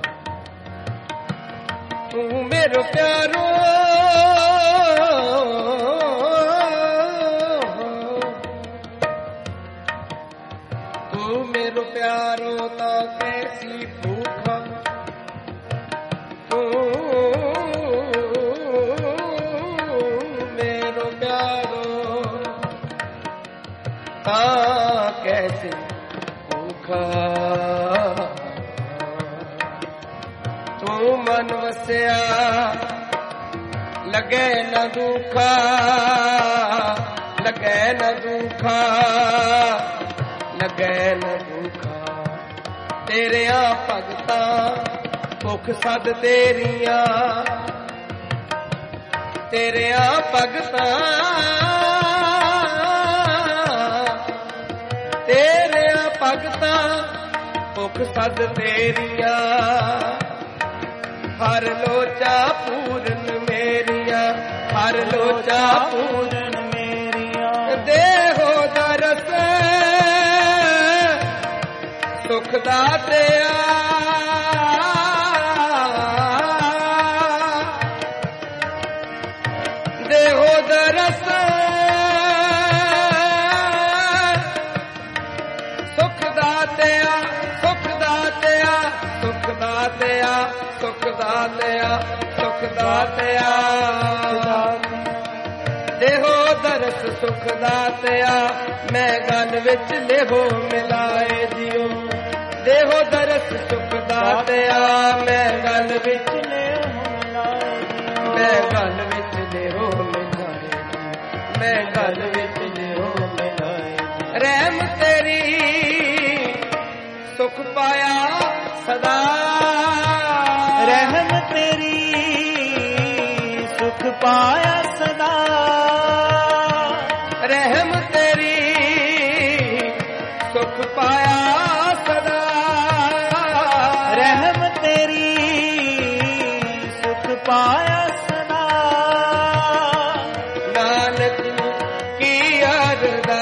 तू मेरो प्यारो तू मेरो प्यारो ता कैसी भूखा, तू मेरो प्यारो ਤਾਂ ਕੈਸੇ ਭੂਖਾ ਤੂੰ ਮਨ ਵਸਿਆ ਲਗੇ ਨ ਦੁਖਾ ਲਗੇ ਨ ਦੁਖਾ ਲਗੇ ਨ ਦੁਖਾ ਤੇਰਿਆਂ ਭਗਤਾਂ ਭੁੱਖ ਸਦ ਤੇਰੀਆਂ ਤੇਰਿਆਂ ਭਗਤਾਂ ਤੇਰਿਆਂ ਭਗਤਾਂ ਭੁੱਖ ਸਦ ਤੇਰੀਆਂ ਹਰ ਲੋਚਾ ਪੂਰਨ ਮੇਰੀਆਂ ਹਰ ਲੋਚਾ ਪੂਰਨ ਮੇਰੀਆਂ ਦੇਹੋ ਦਰਸ ਸੁਖ ਦਾਤਿਆ ਦੇਹੋ ਦਰਸ ਸੁਖ ਦਾਤਿਆ ਸੁਖ ਦਾਤਿਆ ਸੁਖ ਦਾਤਿਆ ਸੁਖ ਦਾਤਿਆ ਸੁਖ ਦਾਤਿਆ ਦੇਹੋ ਦਰਸ ਸੁਖ ਦਾਤਿਆ ਮੈਂ ਗਲ ਵਿੱਚ ਲੇਹੋ ਮਿਲਾਏ ਦਿਓ ਦੇਹੋ ਦਰਸ ਸੁਖ ਦਾਤਿਆ ਮੈਂ ਗਲ ਵਿੱਚ ਲੇਹੋ ਮਿਲਾਏ ਦਿਓ ਮੈਂ ਗਲ ਵਿੱਚ ਲੇਹੋ ਮਿਲਾਏ ਦਿਓ ਮੈਂ ਗਲ ਵਿੱਚ ਲੇਹੋ ਮਿਲਾਏ ਰਹਿਮ ਤੇਰੀ ਸੁਖ ਪਾਇਆ ਸਦਾ ਰਹਿਮ ਤੇਰੀ ਸੁਖ ਪਾਇਆ ਸਦਾ ਰਹਿਮ ਤੇਰੀ ਸੁਖ ਪਾਇਆ ਸਦਾ ਰਹਿਮ ਤੇਰੀ ਸੁਖ ਪਾਇਆ ਸਦਾ ਨਾਨਕ ਕੀ ਅਰਦਾਸ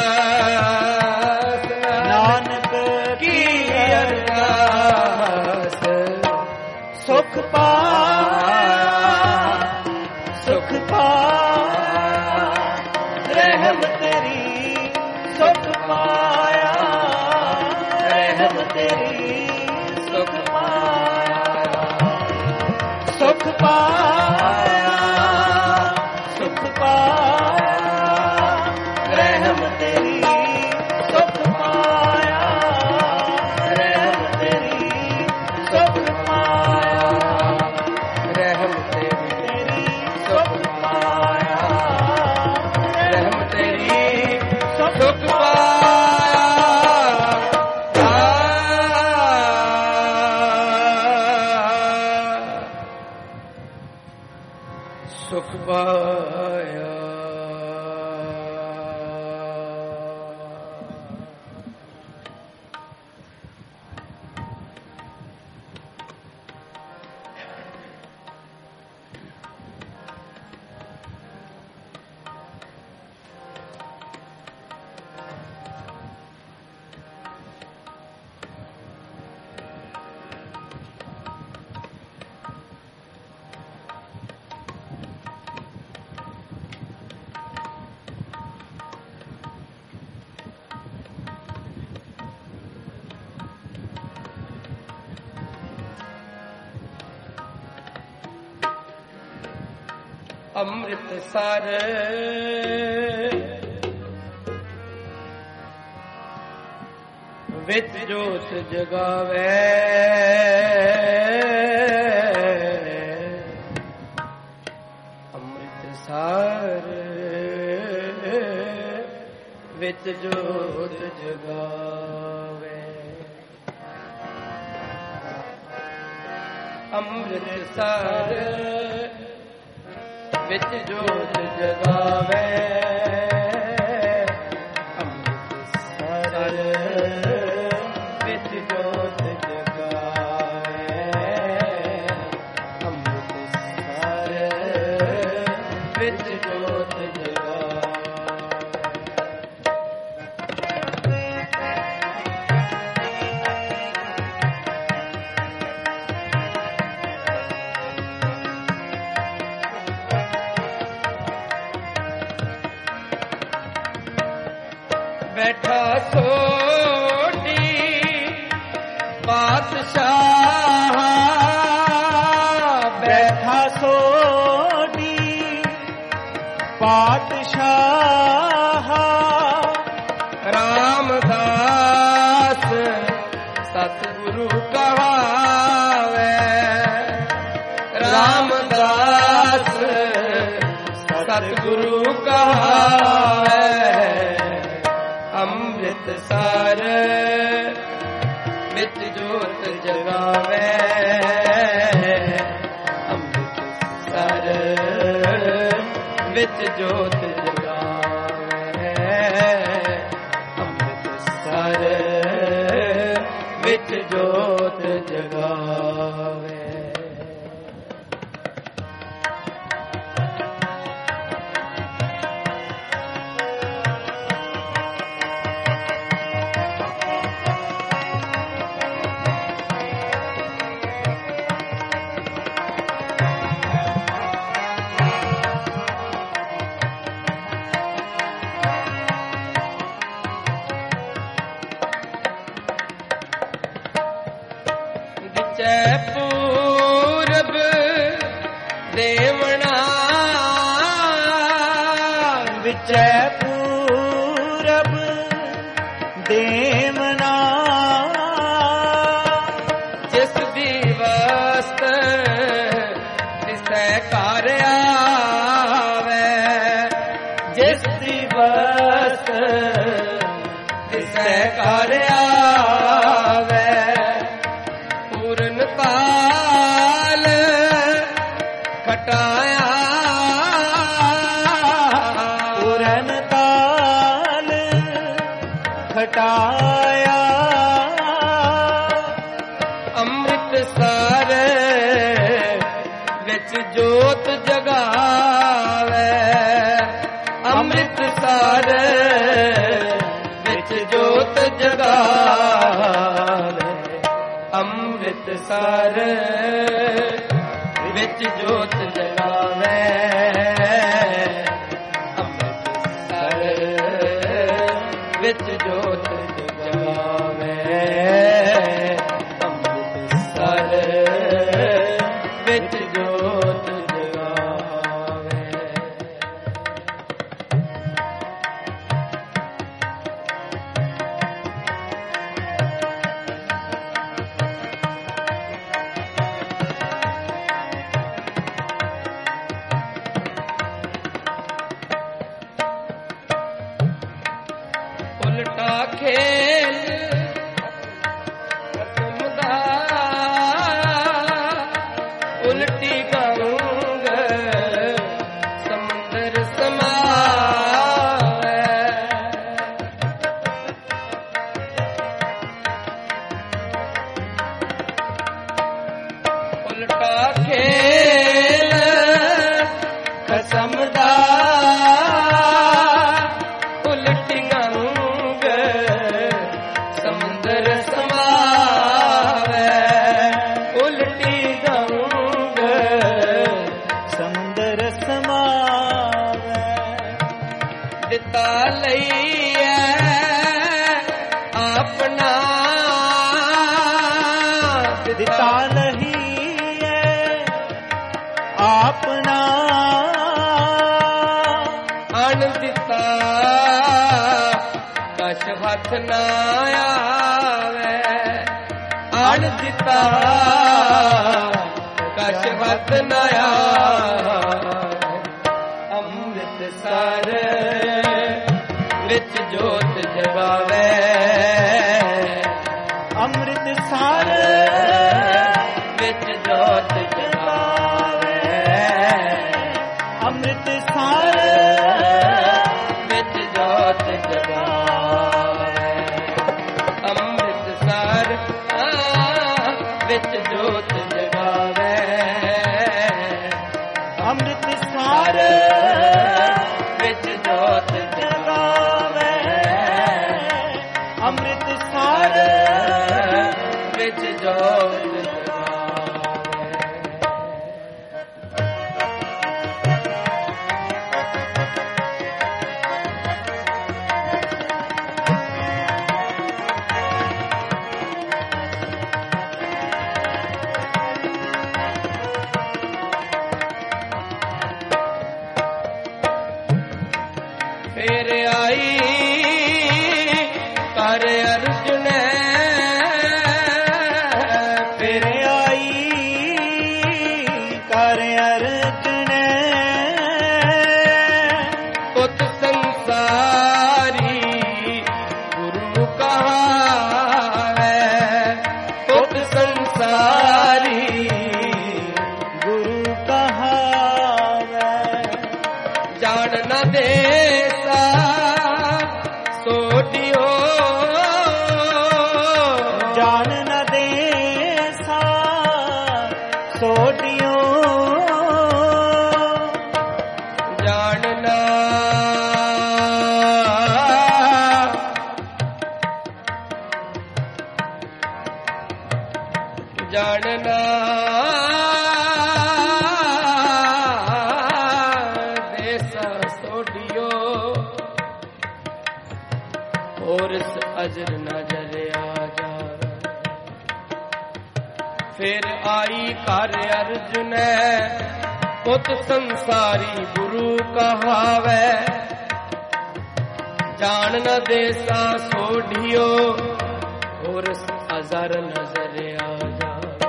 ਨਾਨਕ ਕੀ ਅਰਦਾਸ ਸੁਖ ਪਾਇਆ ਸੁਖ ਪਾਇਆ ਰਹਿਮ ਤੇਰੀ ਸੁਖ ਪਾਇਆ ਰਹਿਮ ਤੇਰੀ ਸੁਖ ਪਾਇਆ ਸੁਖ ਪਾਇਆ ਸੁਖ ਪਾਇਆ ਰਹਿਮ ਤੇਰੀ ਸੁਖ ਪਾਇਆ ਰਹਿਮ ਤੇਰੀ ਸੁਖ ਪਾਇਆ ਰਹਿਮ ਤੇਰੀ ਸੁਖ ਪਾਇਆ ਰਹਿਮ ਤੇਰੀ ਸੁਖ ਸੁਖ ਪਾਇਆ ਸੁਖ ਪਾਇਆ ਅੰਮ੍ਰਿਤਸਰ ਵਿੱਚ ਜੋਤ ਜਗਾਵੇ ਅੰਮ੍ਰਿਤਸਰ ਵਿੱਚ ਜੋਤ ਜਗਾਵੇ ਅੰਮ੍ਰਿਤਸਰ ਵਿੱਚ ਜੋਤ ਜਗਾਵੇ ਅੰਮ੍ਰਿਤਸਰ ਵਿੱਚ ਜੋਤ ਜਗਾਵੇ ਅੰਮ੍ਰਿਤਸਰ ਵਿੱਚ ਜੋਤ ਜਗਾਵੇ ਬੈਠਾ ਸੋਢੀ ਪਾਤਸ਼ਾਹ ਬੈਠਾ ਸੋਢੀ ਪਾਤਸ਼ਾਹ ਅੰਮ੍ਰਿਤਸਰ ਵਿੱਚ ਜੋਤ ਜਗਾਵੇ, ਅੰਮ੍ਰਿਤਸਰ ਵਿੱਚ ਜੋਤ ਜਗਾਵੇ, ਅੰਮ੍ਰਿਤਸਰ ਵਿੱਚ ਜੋਤ ਜਗਾਵੇ। ਵਿਚੈ ਪੂਰਬ ਦੇਵਣਾ, ਵਿਚੈ ਪੂਰਬ ਦੇਵਨਾ, ਜਿਸ ਦੀ ਵਸਤ ਤਿਸੈ ਘਰ ਆਵੇ, ਜਿਸ ਦੀ ਵਸਤ ਤਿਸੈ ਘਰ ਆਵੇ, ਪੂਰਨ ਕਾਲ ਖਟਾਇਆ, ਪੂਰਨ ਕਾਲ ਖਟਾਇਆ, ਅੰਮ੍ਰਿਤਸਰ ਵਿੱਚ ਜੋਤ ਜਗਾਵੇ, ਅੰਮ੍ਰਿਤਸਰ ਵਿੱਚ ਜੋਤ ਜਗਾਵੇ, ਅੰਮ੍ਰਿਤਸਰ ਵਿੱਚ ਜੋਤ ਜਗਾਵੇ, ਅੰਮ੍ਰਿਤਸਰ ਵਿੱਚ ਜੋਤ ਜਗਾਵੇ, ਅੰਮ੍ਰਿਤਸਰ ਵਿੱਚ ਜੋਤ ਜਗਾਵੇ। ਉਲਟਾ ਖੇਲ ਰਸਮ ਦਾ, ਉਲਟੀ ਗੰਗ ਸਮੁੰਦਰ ਸਮਾਵੇ, ਉਲਟਾ ਖੇਲ ਖਸਮ ਦਾ, ਉਲਟੀ ਗੰਗ ਸਮੁੰਦਰ ਸਮਾਵੇ, ਉਲਟੀ ਗੰਗ ਸਮੁੰਦਰ ਸਮਾਵੇ, ਦਿੱਤਾ ਲਈਐ ਆਪਣਾ, ਦਿੱਤਾ ਲਹੀਐ ਆਪਣਾ, ਅਣ ਦਿੱਤਾ ਕਛ ਹੱਥ ਨਾ ਆਵੇ, ਅਣ ਦਿੱਤਾ ਕਛ ਹੱਥ ਨਾ ਆਵੇ, ਅੰਮ੍ਰਿਤਸਰ ਵਿੱਚ ਜੋਤ ਜਗਾਵੇ, ਅੰਮ੍ਰਿਤਸਰ ਵਿੱਚ ਜੋਤ ਜਗਾਵੇ, ਅੰਮ੍ਰਿਤਸਰ ਵਿੱਚ ਜੋਤ ਜਗਾਵੇ, ਅੰਮ੍ਰਿਤਸਰ ਵਿੱਚ ਜੋਤ ਜਗਾਵੇ, ਅੰਮ੍ਰਿਤਸਰ ਵਿੱਚ ਜੋਤ ਜਗਾਵੇ, ਅੰਮ੍ਰਿਤਸਰ ਵਿੱਚ ਜੋਤ ਜਗਾਵੇ। ਫੇਰ ਆਈ ਕਰ ਅਰਜੁਨੇ, ਫਿਰ ਆਈ ਕਰ ਅਰਜੁਨੇ, ਪੁੱਤ ਸੰਸਾਰੀ ਗੁਰੂ ਹੋਰ ਇਸ ਅਜਰ ਨਜ਼ਰ ਆ ਜਾਵੇ। ਫਿਰ ਆਈ ਘਰ ਅਰਜੁਨੈ ਪੁੱਤ ਸੰਸਾਰੀ ਗੁਰੂ ਕਹਾਵੈ। ਜਾਣ ਨ ਦੇਸਾ ਸੋਢਿਓ ਹੋਰ ਇਸ ਅਜ਼ਰ ਨਜ਼ਰ ਆ ਜਾਵੇ।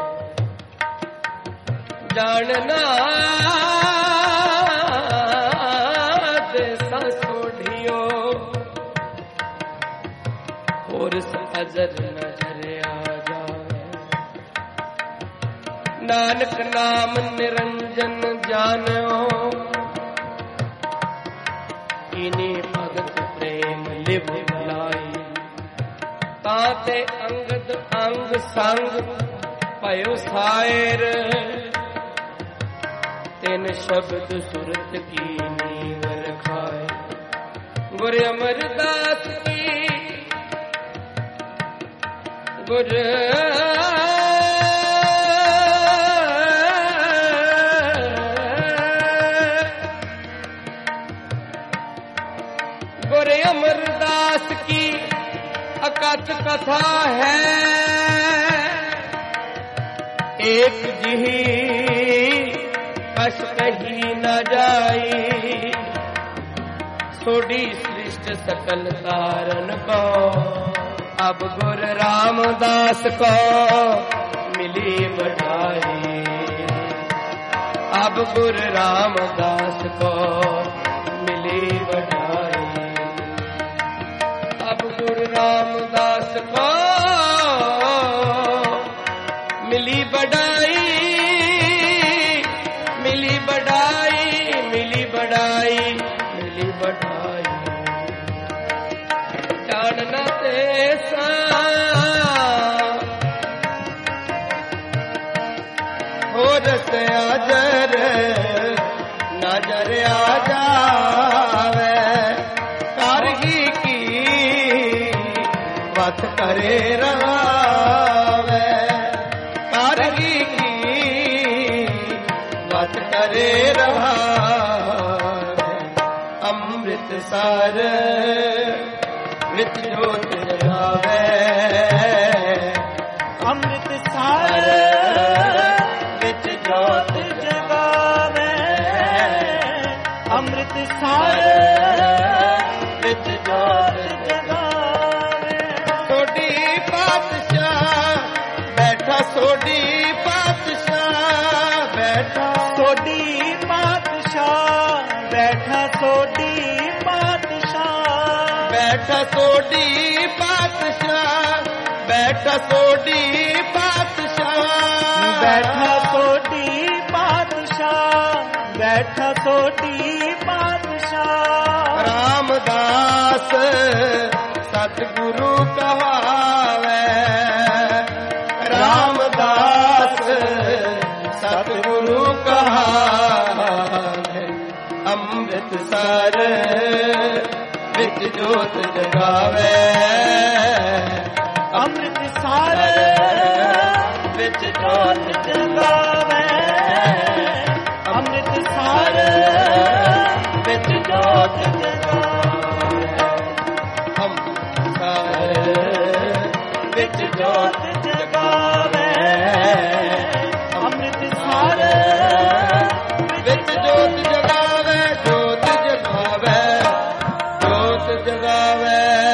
ਜਾਣ ਨਾ ਦੇਸਾ ਸੋਢਿਓ ਹੋਰ ਇਸ ਅਜ਼ਰ ਨਜ਼ਰ ਆ ਜਾਵੇ। ਨਾਨਕ ਨਾਮ ਨਿਰੰਜਨ ਜਾਣਿਓ ਇਨੀ ਭਗਤ ਪ੍ਰੇਮ ਲਿਵ ਲਾਈ। ਤਾਂ ਤੇ ਅੰਗਦ ਅੰਗ ਸੰਗ ਭਇਓ ਸਾਇਰ ਤਿਨ ਸ਼ਬਦ ਸੁਰਤ ਕੀ ਨੀਵ ਰਖਾਏ। ਗੁਰ ਅਮਰਦਾਸ ਕੀ ਗੁਰ ਗੁਰ ਅਮਰਦਾਸ ਕੀ ਅਕਥ ਕਥਾ ਹੈ। ਏਕ ਜਿਹੀ ਕਛ ਕਹੀ ਨ ਜਾਈ। ਸੋਢੀ ਸ੍ਰਿਸ਼ਟ ਸਕਲ ਤਾਰਨ ਕੋ ਅਬ ਗੁਰ ਰਾਮਦਾਸ ਕੋ ਮਿਲੀ ਵਡਾਈ। ਅਬ ਗੁਰ ਰਾਮਦਾਸ ਕੋ ਮਿਲੀ ਵਡਾਈ। ਅਬ ਗੁਰ ਰਾਮਦਾਸ ਕੋ ਮਿਲੀ ਵਡਾਈ। ਮਿਲੀ ਵਡਾਈ ਮਿਲੀ ਵਡਾਈ ਮਿਲੀ ਵਡਾਈ। ਜਾਣਨਾ ਤੇ ਸਾ ਹੋਰ ਸੇ ਅਜਰ ਨਜ਼ਰ ਆ ਜਾਵੇ। ਕਰ ਹੀ ਕੀ ਵਤ ਕਰੇ ਰਹਾਵੇ। ਕਰ ਹੀ ਕੀ ਵਤ ਕਰੇ ਰਹਾਵੇ। ਅੰਮ੍ਰਿਤਸਰ ਵਿੱਚ ਜੋਤ ਜਗਾਵੇ। ਅੰਮ੍ਰਿਤਸਰ ਵਿੱਚ ਜੋਤ ਜਗਾਵੇ। ਅੰਮ੍ਰਿਤਸਰ ਵਿੱਚ ਜੋਤ ਜਗਾਵੇ। ਸੋਢੀ ਪਾਤਸ਼ਾਹ ਬੈਠਾ। ਸੋਢੀ ਪਾਤਸ਼ਾਹ ਬੈਠਾ। ਸੋਢੀ ਪਾਤਸ਼ਾਹ ਬੈਠਾ। ਸੋਢੀ ਪਾਤਸ਼ਾਹ ਬੈਠਾ। ਸੋਢੀ ਪਾਤਸ਼ਾਹ ਬੈਠਾ। ਸੋਢੀ ਪਾਤਸ਼ਾਹ ਬੈਠਾ। ਸੋਢੀ ਪਾਤਸ਼ਾਹ ਬੈਠਾ। ਸੋਢੀ ਪਾਤਸ਼ਾਹ ਰਾਮਦਾਸ ਸਤਿਗੁਰੂ ਕਹਾਵੇ। ਰਾਮਦਾਸ ਸਤਿਗੁਰੂ ਕਹਾਵੇ। ਅੰਮ੍ਰਿਤਸਰ ਵਿੱਚ ਜੋਤ ਜਗਾਵੇ। ਅੰਮ੍ਰਿਤਸਰ ਵਿੱਚ ਜੋਤ ਜਗਾਵੇ। ਅੰਮ੍ਰਿਤਸਰ ਵਿੱਚ ਜੋਤ ਜਗਾਵੇ। ਅੰਮ੍ਰਿਤਸਰ ਵਿੱਚ ਜੋਤ ਜਗਾਵੇ। ਅੰਮ੍ਰਿਤਸਰ ਵਿੱਚ ਜੋਤ ਜਗਾਵੇ। ਜੋਤ ਜਗਾਵੇ। ਜੋਤ ਜਗਾਵੇ।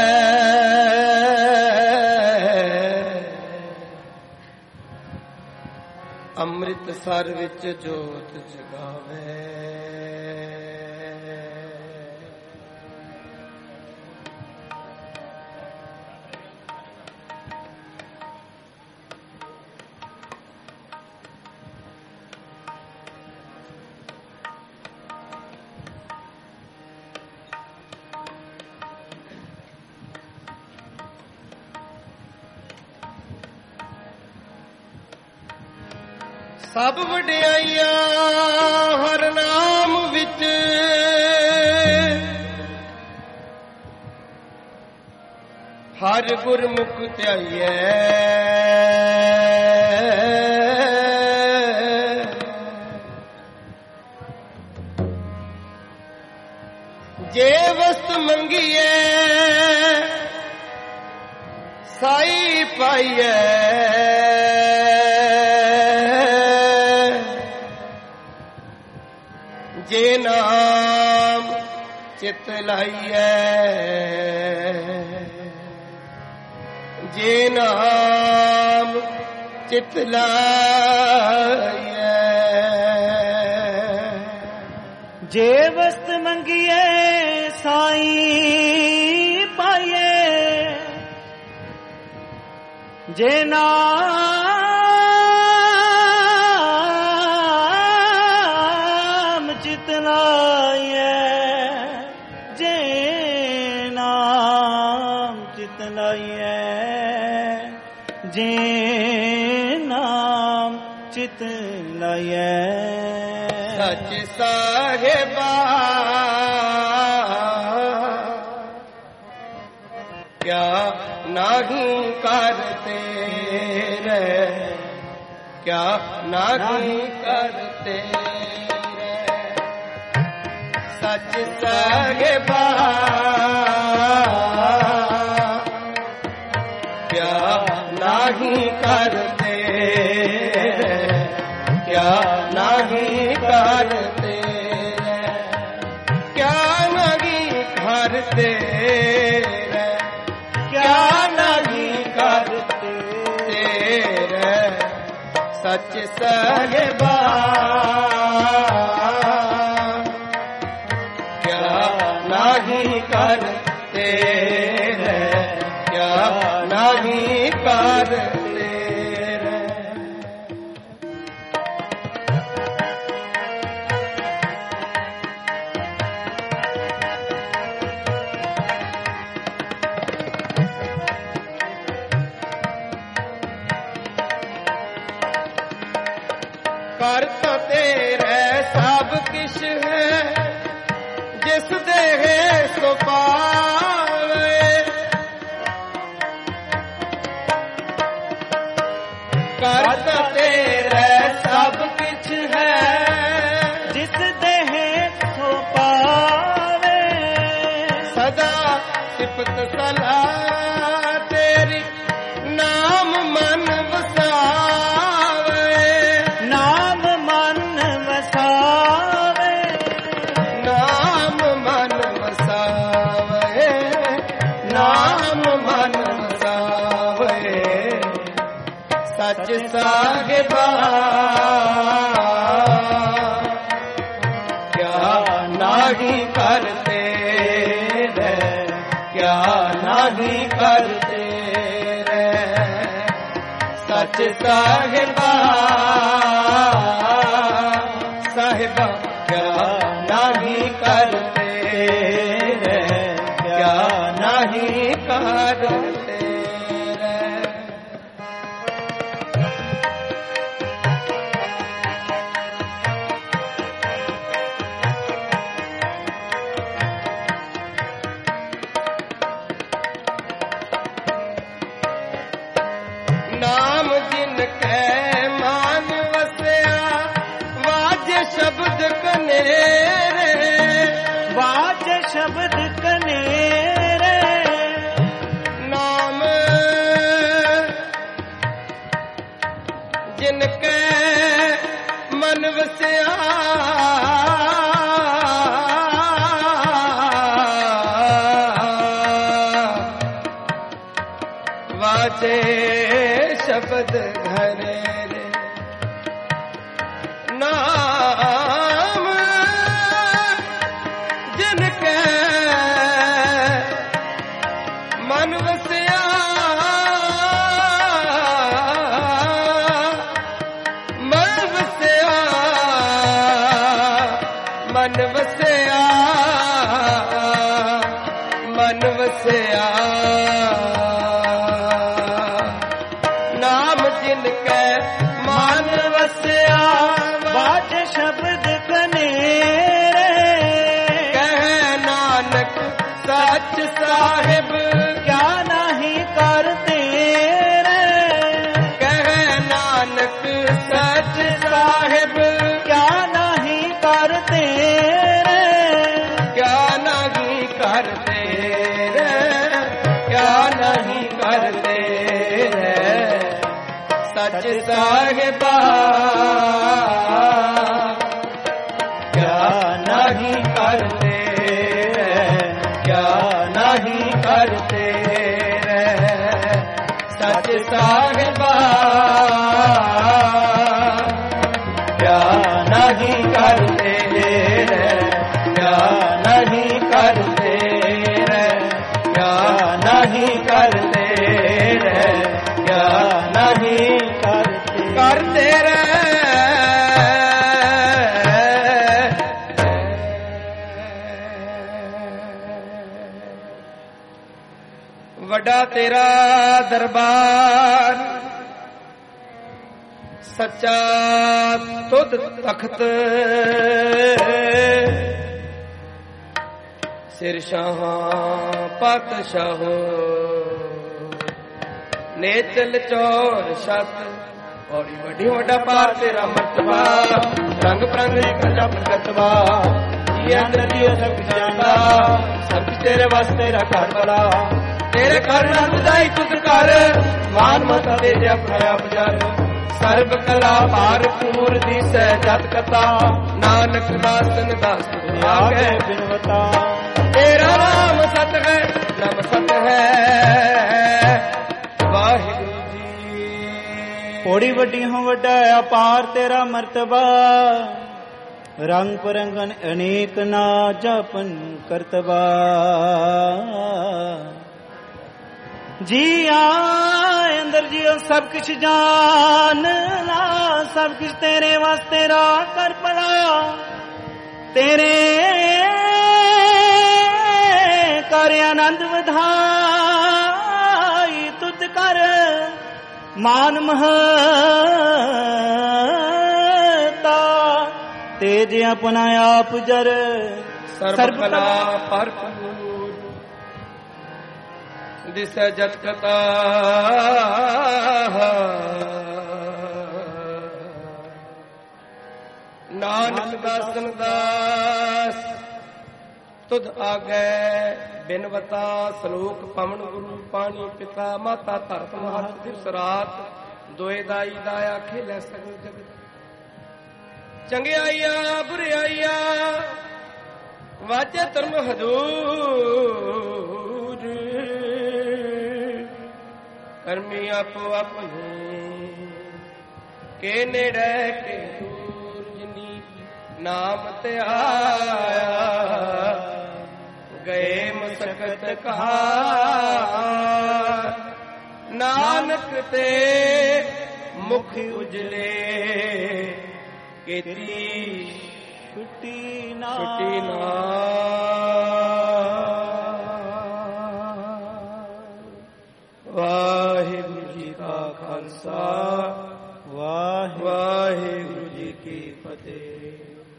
ਅੰਮ੍ਰਿਤਸਰ ਵਿੱਚ ਜੋਤ ਜਗਾਵੇ। ਸਭ ਵਡਿਆਈਆਂ ਹਰ ਨਾਮ ਵਿੱਚ। ਹਰ ਗੁਰਮੁਖ ਧਿਆਈਐ। ਜੇ ਵਸਤ ਮੰਗੀਐ ਸਾਈ ਪਾਈਐ ਜੇ ਨਾਮ ਚਿਤ ਲਾਈਐ ਜੇ ਨਾਮ ਚਿਤ ਲਾਈਐ ਜੇ ਵਸਤ ਮੰਗੀਏ ਸਾਈ ਪਾਈਏ ਜੇ ਨਾਮ ਚਿਤ ਲਾਈਐ ਜੇ ਨਾਮ ਚਿਤ ਲਾਈਐ ਜੇ ਨਾਮ ਚਿਤ ਲਾਈਐ ਸੱਚ ਸਾਹਿਬਾ ਕਿਆ ਨਹੀਂ ਕਰਤੇ ਰੇ ਕਿਆ ਨਹੀਂ ਕਰਤੇ ਰੇ ਸੱਚ ਸਾਹਿਬਾ ਕਿਆ ਨਹੀਂ ਕਰਤੇ क्या नहीं करते क्या नहीं करते क्या नहीं करते सच सहबा क्या नहीं करते क्या नहीं करते करता तेरे सब किश है जिस देहे सो पावे करता तेरे सब किश है जिस देहे सो पावे सदा सिफत सलाह तेरी नाम मन वसावे नाम मन वसावे नाम मन वसावे नाम मन वसावे सच साहिबा क्या नहीं करते रे क्या नहीं करते रे सच साहिबा साहिबा क्या नहीं करते रे क्या नहीं करते रे नाम जिनके मान वसया वाज शब्द कनेरे वाज शब्द कनेरे नाम जिनके मन वसया वाजे शब्द घरे रे नाम जिनके मन वसया मन वसया मन वसया मन वसया नाम जिनके मान वसया वाज शब्द कनेरे कह नानक सच साहिब क्या नहीं करते रे कह नानक सच साहिब क्या नहीं करते रे क्या नहीं करते रे क्या नहीं करते ਸੱਚ ਸਾਹਿਬਾ ਕਿਆ ਨਹੀਂ करते क्या नहीं करते सच साहिबा क्या नहीं करते क्या नहीं करते क्या नहीं करते क्या नहीं करते करते रे ਵੱਡਾ ਤੇਰਾ ਦਰਬਾਰ ਸੱਚਾ ਤੁਧ ਤਖਤ ਸਿਰ ਸ਼ਾਹ ਪਾਤਸ਼ਾਹ ਨੇਚਲ ਚੌਰ ਛਤ ਔੜੀ ਵੱਡੀ ਵੱਡਾ ਪਾਰ ਤੇਰਾ ਮਰਤਬਾ ਰੰਗ ਪ੍ਰੰਗ ਕਲਾ ਪ੍ਰਗਟਵਾ ਜੀ ਅੰਦਰ ਦੀ ਸਭ ਜਾਣਦਾ ਸਭ ਤੇਰੇ ਵਾਸਤੇ ਰੱਖਣ ਵਾਲਾ ਤੇਰੇ ਘਰ ਨਾਲ ਬੁਝਾਈ ਤੁਧ ਕਰ ਮਾਨ ਮਤਾ ਦੇ ਜੇ ਆਪਣਾ ਆਪ ਜਰ ਸਰਬ ਕਲਾ ਭਾਰਪੂਰ ਦੀ ਸਹਿ ਜਤ ਕਥਾ ਨਾਨਕ ਦਾਸਨ ਦਾਸ ਆਗੇ ਬਿਨਵਤਾ ਤੇਰਾ ਨਾਮ ਸਤ ਹੈ ਨਾਮ ਸਤ ਹੈ ਵਾਹਿਗੁਰੂ ਜੀ ਥੋੜੀ ਵੱਡੀ ਹੋ ਵੱਡਾ ਅਪਾਰ ਤੇਰਾ ਮਰਤਬਾ ਰੰਗ ਪਰੰਗਨ ਅਨੇਕ ਨਾ ਜਪਨ ਕਰਤਬਾ ਜੀ ਆ ਅੰਦਰ ਜੀਓ ਸਭ ਕੁਛ ਜਾਨ ਲਾ ਸਭ ਕੁਛ ਤੇਰੇ ਵਾਸਤੇ ਰਾਹ ਕਰ ਭਲਾ ਤੇਰੇ ਕਰ ਆਨੰਦ ਵਧਾਈ ਤੁਧ ਕਰ ਮਾਨ ਮਹਤਾ ਤੇਜ ਆਪਣਾ ਆਪ ਜਰ ਸਰਬ ਕਲਾ ਭਰਪੂਰ ਦਿਸ ਜਤ ਕਥਾ ਨਾਨਕ ਦਾਸਨ ਦਾਸ ਤੁਧ ਆਗੈ ਬਿਨਵਤਾ ਸਲੋਕ ਪਵਨ ਗੁਰੂ ਪਾਣੀ ਪਿਤਾ ਮਾਤਾ ਧਰਤ ਮਹਤ ਦਿਵਸ ਰਾਤ ਦੋਏ ਦਾਈ ਦਾਇਆ ਖੇਲੇ ਸਗਲ ਜਗਤ ਚੰਗਿਆਈਆਂ ਬੁਰਿਆਈਆਂ ਵਾਜੇ ਧਰਮ ਹਜੂਰ ਕਰਮੀ ਆਪੋ ਆਪਣੇ ਕੇ ਨੇੜੇ ਕੇ ਦੂਰ ਜਿਨੀ ਨਾਮ ਤੇ ਆਇਆ ਗਏ ਮਸਕਤ ਕਹਾ ਨਾਨਕ ਤੇ ਮੁਖ ਉਜਲੇ ਕੀਤੀ ਛੁੱਟੀ ਨਾ ਛੁੱਟੀ ਨਾ ਵਾਹਿਗੁਰੂ ਜੀ ਕਾ ਖਾਲਸਾ ਵਾਹਿਗੁਰੂ ਜੀ ਕੀ ਫਤਿਹ।